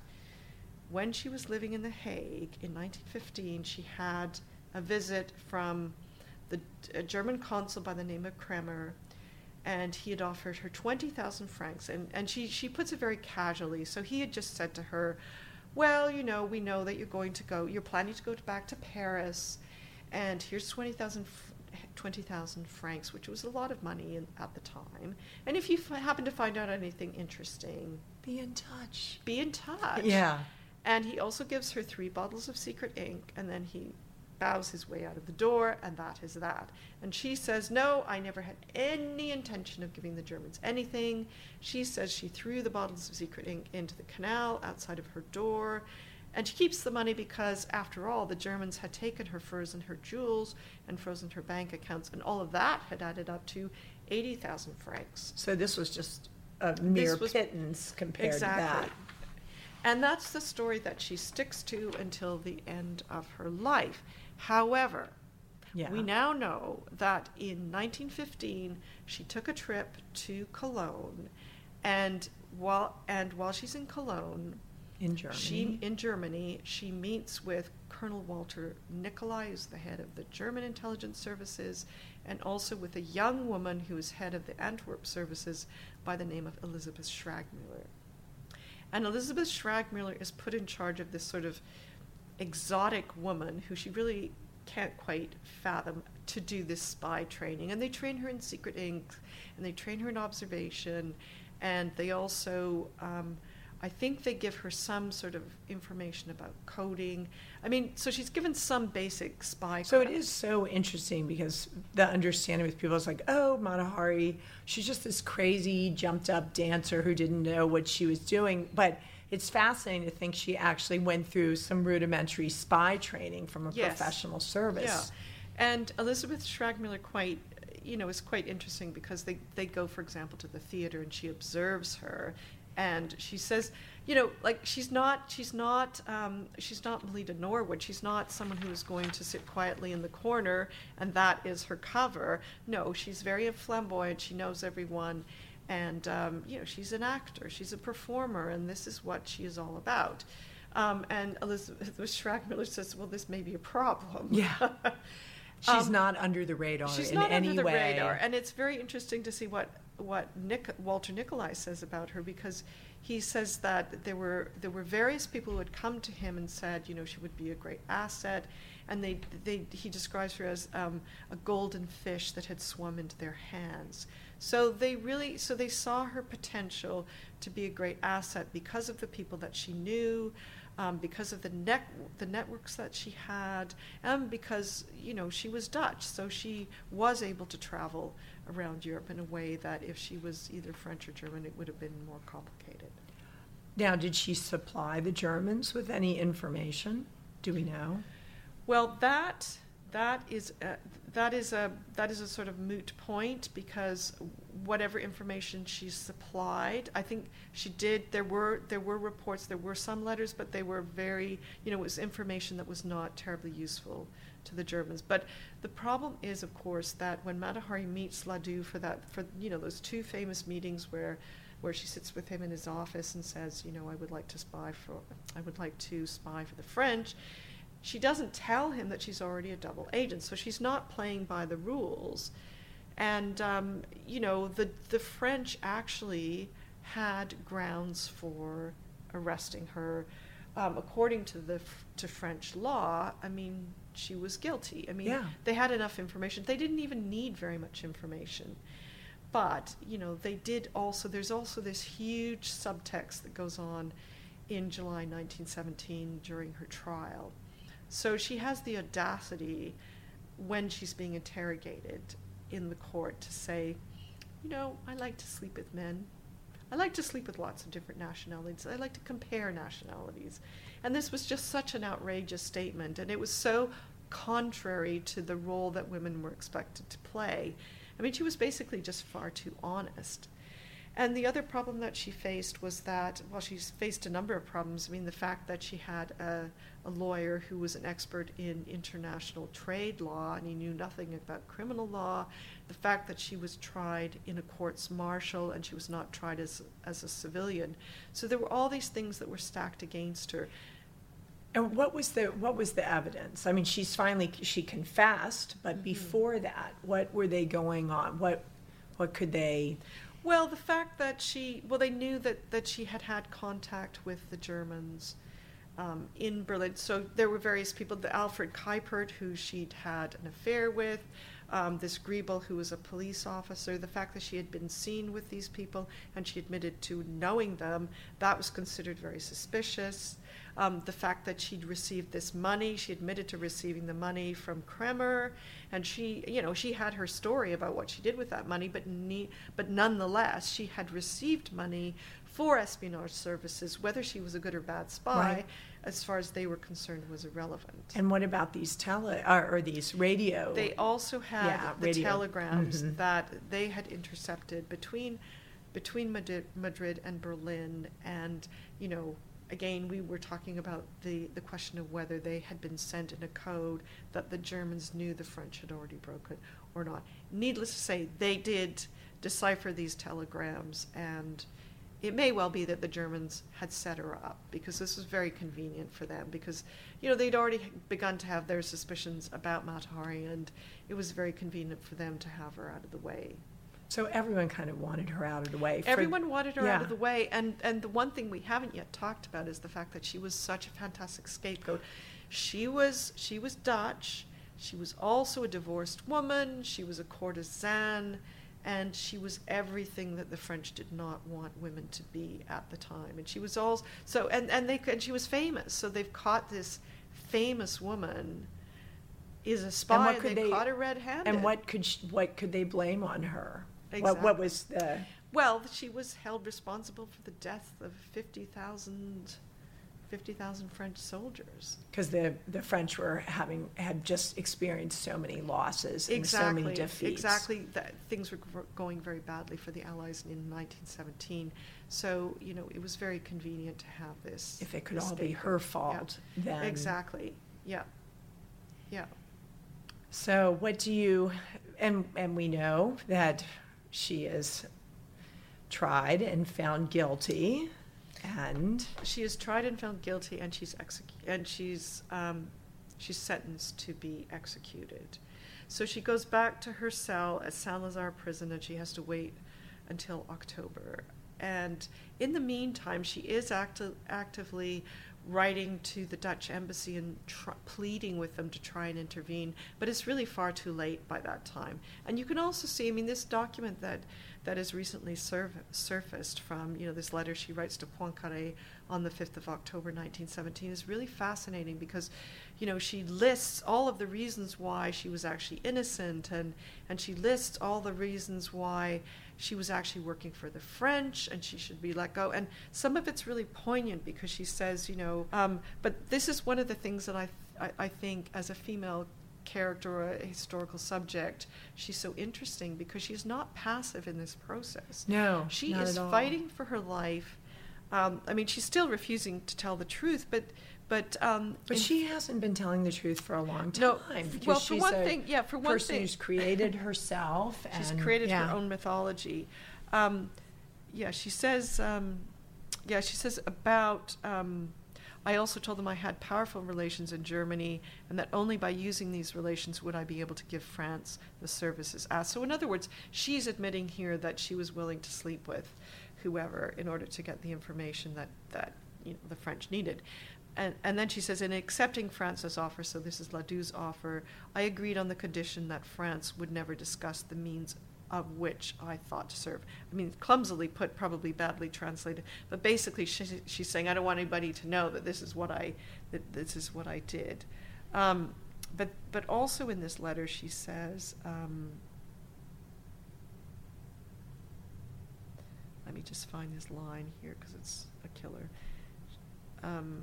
when she was living in The Hague in nineteen fifteen, she had a visit from the a German consul by the name of Kremer, and he had offered her twenty thousand francs, and, and she, she puts it very casually. So he had just said to her, well, you know, we know that you're going to go, you're planning to go to, back to Paris, and here's twenty thousand twenty thousand francs, which was a lot of money in, at the time. And if you f- happen to find out anything interesting, Be in touch. be in touch. Yeah. And he also gives her three bottles of secret ink, and then he bows his way out of the door, and that is that. And she says, no, I never had any intention of giving the Germans anything. She says she threw the bottles of secret ink into the canal outside of her door, and she keeps the money because, after all, the Germans had taken her furs and her jewels and frozen her bank accounts, and all of that had added up to eighty thousand francs. So this was just a mere was- pittance compared Exactly. to that. And that's the story that she sticks to until the end of her life. However, Yeah. we now know that in nineteen fifteen she took a trip to Cologne, and while and while she's in Cologne, In Germany. she in Germany she meets with Colonel Walter Nicolai, who's the head of the German intelligence services, and also with a young woman who is head of the Antwerp services by the name of Elizabeth Schragmüller. And Elizabeth Schragmüller is put in charge of this sort of exotic woman who she really can't quite fathom to do this spy training. And they train her in secret ink, and they train her in observation, and they also, um, I think they give her some sort of information about coding. I mean, so she's given some basic spy. So it craft. is so interesting because the understanding with people is like, oh, Mata Hari, she's just this crazy jumped up dancer who didn't know what she was doing. But it's fascinating to think she actually went through some rudimentary spy training from a Yes. professional service. Yeah. And Elizabeth Schragmüller quite, you know, is quite interesting because they, they go, for example, to the theater and she observes her. And she says, you know, like she's not, she's not, um, she's not Melita Norwood. She's not someone who is going to sit quietly in the corner and that is her cover. No, she's very flamboyant. She knows everyone, and um, you know, she's an actor. She's a performer, and this is what she is all about. Um, and Elizabeth Schragmüller says, well, this may be a problem. Yeah. She's Um, not under the radar She's in not any under the way. radar, and it's very interesting to see what what Nick, Walter Nicolai says about her, because he says that there were there were various people who had come to him and said, you know, she would be a great asset, and they they he describes her as um, a golden fish that had swum into their hands. So they really, so they saw her potential to be a great asset because of the people that she knew, um, because of the net, the networks that she had, and because, you know, she was Dutch, so she was able to travel around Europe in a way that if she was either French or German, it would have been more complicated. Now, did she supply the Germans with any information? Do we know? Well, that that is a, that is a that is a sort of moot point, because whatever information she supplied, I think she did. There were there were reports, there were some letters, but they were very, you know, it was information that was not terribly useful to the Germans. But the problem is, of course, that when Mata Hari meets Ladoux for that, for you know, those two famous meetings where. where she sits with him in his office and says, you know, I would like to spy for, I would like to spy for the French. She doesn't tell him that she's already a double agent, so she's not playing by the rules. And, um, you know, the, the French actually had grounds for arresting her. Um, according to the to French law, I mean, she was guilty. I mean, Yeah. they had enough information. They didn't even need very much information. But, you know, they did also, there's also this huge subtext that goes on in July nineteen seventeen during her trial. So she has the audacity, when she's being interrogated in the court, to say, you know, I like to sleep with men. I like to sleep with lots of different nationalities. I like to compare nationalities. And this was just such an outrageous statement, and it was so contrary to the role that women were expected to play. I mean, she was basically just far too honest. And the other problem that she faced was that, well, she's faced a number of problems. I mean, the fact that she had a, a lawyer who was an expert in international trade law and he knew nothing about criminal law, the fact that she was tried in a courts martial and she was not tried as, as a civilian. So there were all these things that were stacked against her. And what was the what was the evidence? I mean, she's finally she confessed, but Mm-hmm. before that, what were they going on? What what could they? Well, the fact that she, well, they knew that, that she had had contact with the Germans um, in Berlin. So there were various people, the Alfred Kuipert, who she'd had an affair with, um, this Griebel, who was a police officer. The fact that she had been seen with these people and she admitted to knowing them, that was considered very suspicious. Um, the fact that she'd received this money, she admitted to receiving the money from Kremer, and she, you know, she had her story about what she did with that money, but ne- but nonetheless, she had received money for espionage services. Whether she was a good or bad spy, Right. as far as they were concerned, was irrelevant. And what about these tele or, or these radio? They also had Yeah, the radio. telegrams Mhm. that they had intercepted between between Madrid, Madrid and Berlin, and, you know, again, we were talking about the, the question of whether they had been sent in a code that the Germans knew the French had already broken or not. Needless to say, they did decipher these telegrams, and it may well be that the Germans had set her up because this was very convenient for them, because, you know, they'd already begun to have their suspicions about Mata Hari, and it was very convenient for them to have her out of the way. So everyone kind of wanted her out of the way. For- Everyone wanted her out yeah. of the way, and, and the one thing we haven't yet talked about is the fact that she was such a fantastic scapegoat. She was she was Dutch, she was also a divorced woman, she was a courtesan, and she was everything that the French did not want women to be at the time. And she was also so and, and they and she was famous, so they've caught this famous woman is a spy, And what and could they, they- caught her red-handed. And what could she, what could they blame on her? What, what Exactly. was the? Well, she was held responsible for the death of fifty thousand fifty thousand French soldiers. Because the the French were having had just experienced so many losses and so Exactly. many defeats. Exactly. That things were gr- going very badly for the Allies in nineteen seventeen. So, you know, it was very convenient to have this. If it could this all be scapegoat. her fault, Yeah. then Exactly. Yeah. Yeah. So what do you? And and we know that she is tried and found guilty, and She is tried and found guilty, and she's execu- and she's um, she's sentenced to be executed. So she goes back to her cell at Saint-Lazare prison, and she has to wait until October. And in the meantime, she is acti- actively writing to the Dutch embassy and tr- pleading with them to try and intervene, but it's really far too late by that time. And you can also see, I mean, this document that that has recently surf- surfaced from, you know, this letter she writes to Poincaré on the fifth of October nineteen seventeen is really fascinating because, you know, she lists all of the reasons why she was actually innocent, and, and she lists all the reasons why she was actually working for the French and she should be let go. And some of it's really poignant because she says, you know, um, but this is one of the things that I, th- I, I think as a female character or a historical subject, she's so interesting because she's not passive in this process. No, she not is at all. fighting for her life. Um, I mean, she's still refusing to tell the truth, but but um, But in- she hasn't been telling the truth for a long time. No, because well, for she's one a thing- yeah, for one person thing- who's created herself. She's and, created yeah. her own mythology. Um, yeah, she says. Um, yeah, she says about. Um, I also told them I had powerful relations in Germany, and that only by using these relations would I be able to give France the services asked. So, in other words, she's admitting here that she was willing to sleep with whoever in order to get the information that that you know, the French needed. And, and then she says, in accepting France's offer, so this is Ladou's offer, I agreed on the condition that France would never discuss the means of which I thought to serve. I mean, clumsily put, probably badly translated, but basically she, she's saying, I don't want anybody to know that this is what I, that this is what I did. Um, but but also in this letter she says, um, let me just find this line here because it's a killer. Um,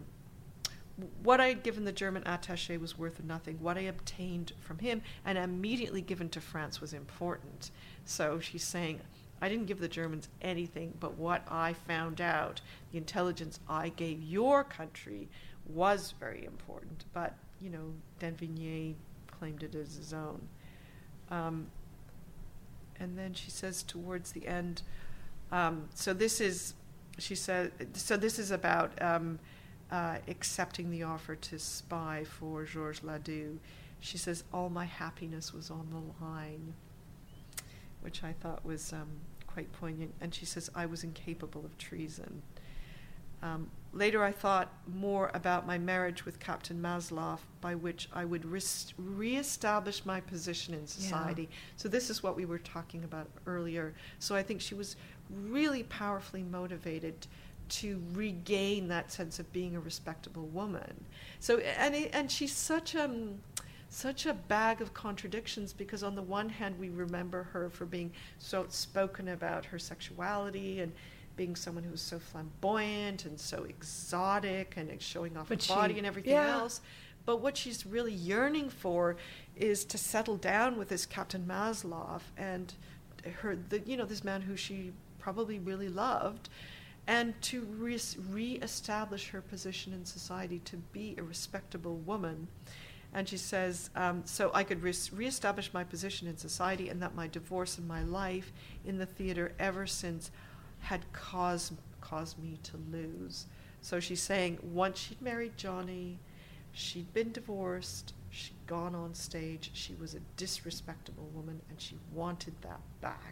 What I had given the German attaché was worth nothing. What I obtained from him and immediately given to France was important. So she's saying, I didn't give the Germans anything, but what I found out, the intelligence I gave your country was very important. But, you know, Denvigny claimed it as his own. Um, and then she says towards the end, um, so this is, she said, so this is about... Um, Uh, accepting the offer to spy for Georges Ladou. She says, all my happiness was on the line, which I thought was um, quite poignant. And she says, I was incapable of treason. Um, later I thought more about my marriage with Captain Maslow, by which I would re- reestablish my position in society. Yeah. So this is what we were talking about earlier. So I think she was really powerfully motivated to regain that sense of being a respectable woman. So, and it, and she's such um such a bag of contradictions because on the one hand we remember her for being so outspoken about her sexuality and being someone who was so flamboyant and so exotic and showing off But her she, body and everything yeah. else. But what she's really yearning for is to settle down with this Captain Maslow and her, the, you know, this man who she probably really loved, and to re- re-establish her position in society, to be a respectable woman. And she says, um, so I could re- re-establish my position in society, and that my divorce and my life in the theater ever since had caused, caused me to lose. So she's saying once she'd married Johnny, she'd been divorced, she'd gone on stage, she was a disrespectable woman, and she wanted that back.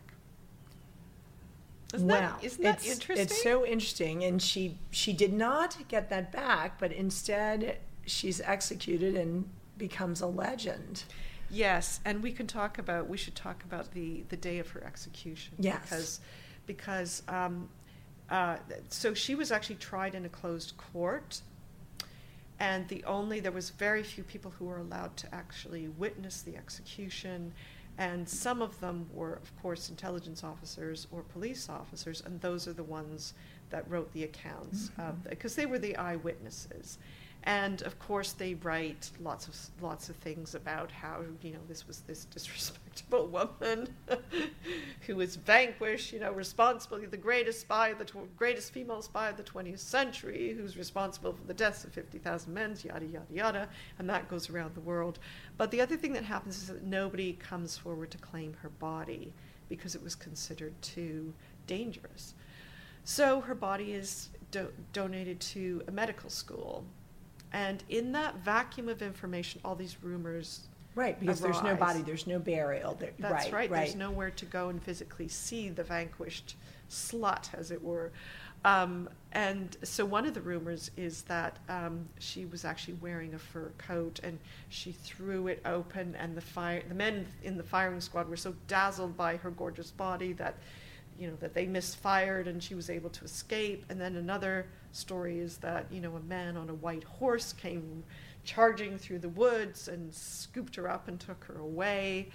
Isn't wow, that, isn't that it's, interesting? It's so interesting, and she she did not get that back, but instead she's executed and becomes a legend. Yes, and we can talk about. We should talk about the, the day of her execution. Yes, because because um, uh, so she was actually tried in a closed court, and the only there was very few people who were allowed to actually witness the execution. And some of them were, of course, intelligence officers or police officers, and those are the ones that wrote the accounts, because mm-hmm. they were the eyewitnesses. And of course, they write lots of lots of things about how, you know, this was this disrespectable woman who was vanquished, you know, responsible, the greatest spy, the tw- greatest female spy of the twentieth century, who's responsible for the deaths of fifty thousand men, yada yada yada, and that goes around the world. But the other thing that happens is that nobody comes forward to claim her body because it was considered too dangerous. So her body is do- donated to a medical school. And in that vacuum of information, all these rumors Right, because arise. there's no body, there's no burial. There, That's right, right. right. There's nowhere to go and physically see the vanquished slut, as it were. Um, and so one of the rumors is that um, she was actually wearing a fur coat, and she threw it open, and the fire, the men in the firing squad were so dazzled by her gorgeous body that, you know, that they misfired, and she was able to escape. And then another story is that, you know, a man on a white horse came charging through the woods and scooped her up and took her away.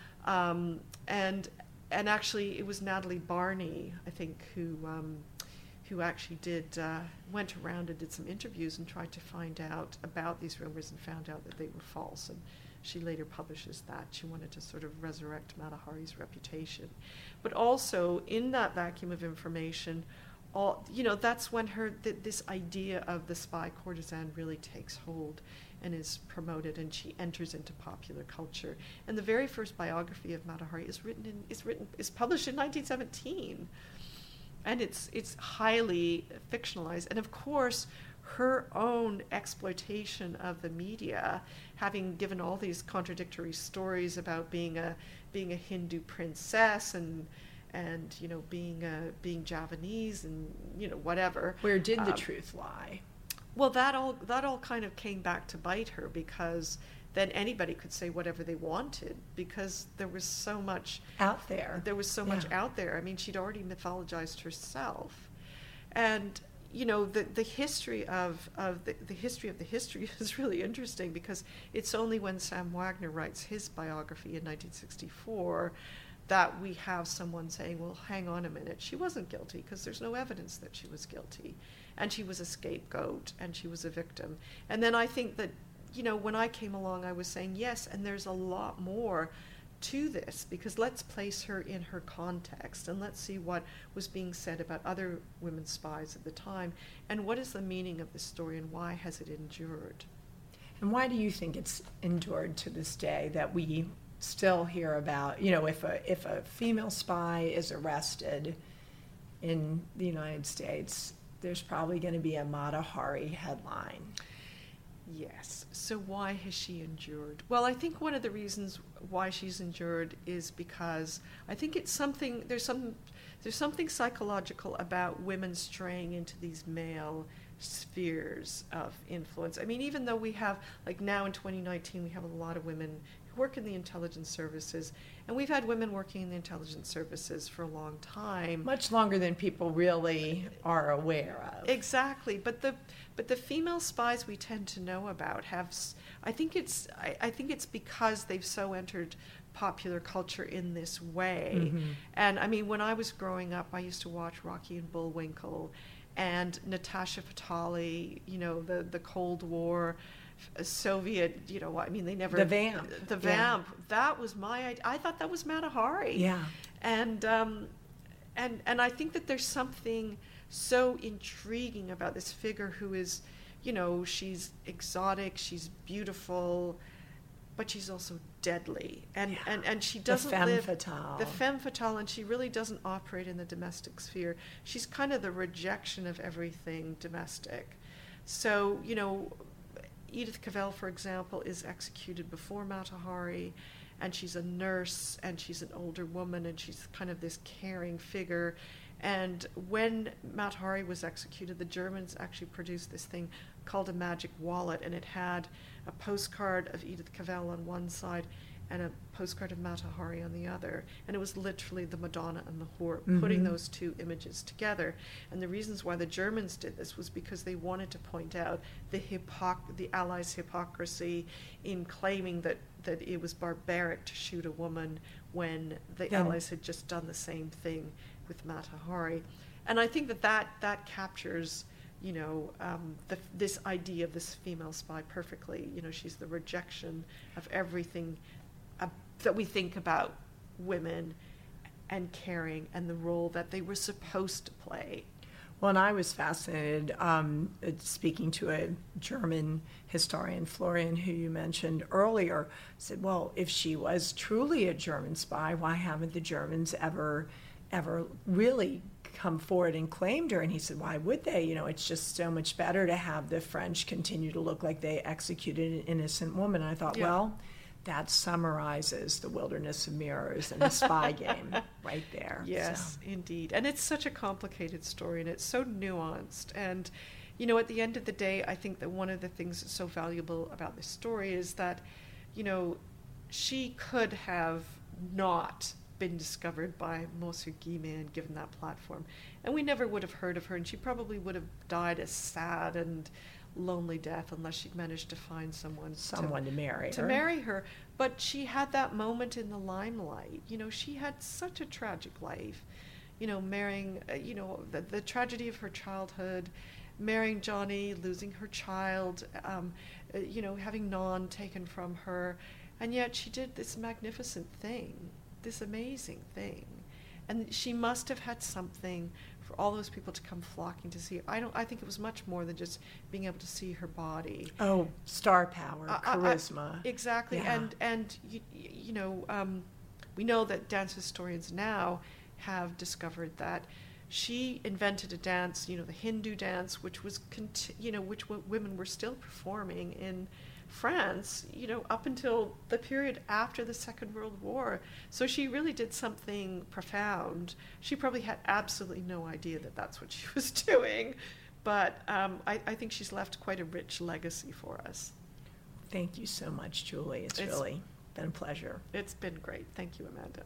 Um, and and actually, it was Natalie Barney, I think, who um, who actually did uh, went around and did some interviews and tried to find out about these rumors and found out that they were false. And she later publishes that. She wanted to sort of resurrect Mata Hari's reputation. But also, in that vacuum of information, all, you know, that's when her th- this idea of the spy courtesan really takes hold and is promoted, and she enters into popular culture. And the very first biography of Mata Hari is written in is written is published in nineteen seventeen, and it's it's highly fictionalized. And of course, her own exploitation of the media, having given all these contradictory stories about being a being a Hindu princess and and you know being a, being Javanese and you know whatever. Where did the um, truth lie? Well, that all that all kind of came back to bite her, because then anybody could say whatever they wanted, because there was so much out there. There was so much yeah. out there. I mean, she'd already mythologized herself, and you know the the history of of the, the history of the history is really interesting, because it's only when Sam Wagner writes his biography in nineteen sixty-four that we have someone saying, well, hang on a minute, she wasn't guilty, because there's no evidence that she was guilty, and she was a scapegoat, and she was a victim. And then I think that, you know, when I came along, I was saying, yes, and there's a lot more to this, because let's place her in her context, and let's see what was being said about other women spies at the time, and what is the meaning of this story, and why has it endured? And why do you think it's endured to this day, that we still hear about, you know, if a if a female spy is arrested in the United States, there's probably going to be a Mata Hari headline. Yes. So why has she endured? Well, I think one of the reasons why she's endured is because I think it's something, there's some there's something psychological about women straying into these male spheres of influence. I mean, even though we have, like now in twenty nineteen, we have a lot of women who work in the intelligence services, and we've had women working in the intelligence services for a long time. Much longer than people really are aware of. Exactly, but the but the female spies we tend to know about have, I think it's I, I think it's because they've so entered popular culture in this way. Mm-hmm. And I mean, when I was growing up, I used to watch Rocky and Bullwinkle, and Natasha Fatali, you know, the the Cold War, Soviet, you know, I mean, they never... The Vamp. The Vamp. Yeah. That was my idea. I thought that was Mata Hari. Yeah. And, um, and, and I think that there's something so intriguing about this figure who is, you know, she's exotic, she's beautiful, but she's also deadly. And, yeah. and, and she doesn't the femme live... fatale. The femme fatale, and she really doesn't operate in the domestic sphere. She's kind of the rejection of everything domestic. So, you know... Edith Cavell, for example, is executed before Mata Hari, and she's a nurse, and she's an older woman, and she's kind of this caring figure. And when Mata Hari was executed, the Germans actually produced this thing called a magic wallet, and it had a postcard of Edith Cavell on one side and a postcard of Mata Hari on the other. And it was literally the Madonna and the whore, mm-hmm. putting those two images together. And the reasons why the Germans did this was because they wanted to point out the hypoc- the Allies' hypocrisy in claiming that, that it was barbaric to shoot a woman when the yeah. Allies had just done the same thing with Mata Hari. And I think that that, that captures, you know, um, the, this idea of this female spy perfectly. You know, she's the rejection of everything uh, that we think about women and caring and the role that they were supposed to play. Well, and I was fascinated um, speaking to a German historian, Florian, who you mentioned earlier, said, well, if she was truly a German spy, why haven't the Germans ever, ever really come forward and claimed her? And he said, why would they? You know, it's just so much better to have the French continue to look like they executed an innocent woman. And I thought, yeah. well, That summarizes The Wilderness of Mirrors and The Spy Game right there. Yes, so. Indeed. And it's such a complicated story, and it's so nuanced. And, you know, at the end of the day, I think that one of the things that's so valuable about this story is that, you know, she could have not been discovered by Monsieur Guillemin and given that platform. And we never would have heard of her, and she probably would have died a sad and lonely death unless she'd managed to find someone someone to, to marry to her. marry her. But she had that moment in the limelight. You know, she had such a tragic life. You know, marrying, uh, you know, the, the tragedy of her childhood, marrying Johnny, losing her child, um, uh, you know, having Nan taken from her, and yet she did this magnificent thing, this amazing thing, and she must have had something for all those people to come flocking to see. I don't. I think it was much more than just being able to see her body. Oh, star power, uh, charisma. Uh, exactly, yeah. and and you, you know, um, we know that dance historians now have discovered that she invented a dance, you know, the Hindu dance, which was, conti- you know, which w- women were still performing in France, you know, up until the period after the Second World War. So she really did something profound. She probably had absolutely no idea that that's what she was doing, but um, I, I think she's left quite a rich legacy for us. Thank you so much, Julie. It's, it's really been a pleasure. It's been great. Thank you, Amanda.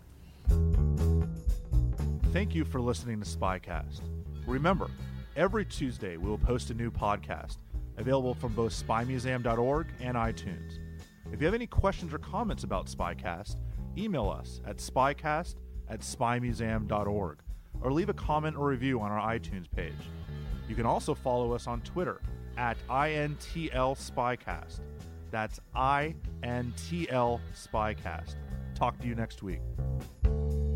Thank you for listening to SpyCast. Remember, every Tuesday we will post a new podcast available from both spy museum dot org and iTunes. If you have any questions or comments about SpyCast, email us at spycast at spy museum dot org or leave a comment or review on our iTunes page. You can also follow us on Twitter at I N T L SpyCast. That's I N T L SpyCast. Talk to you next week.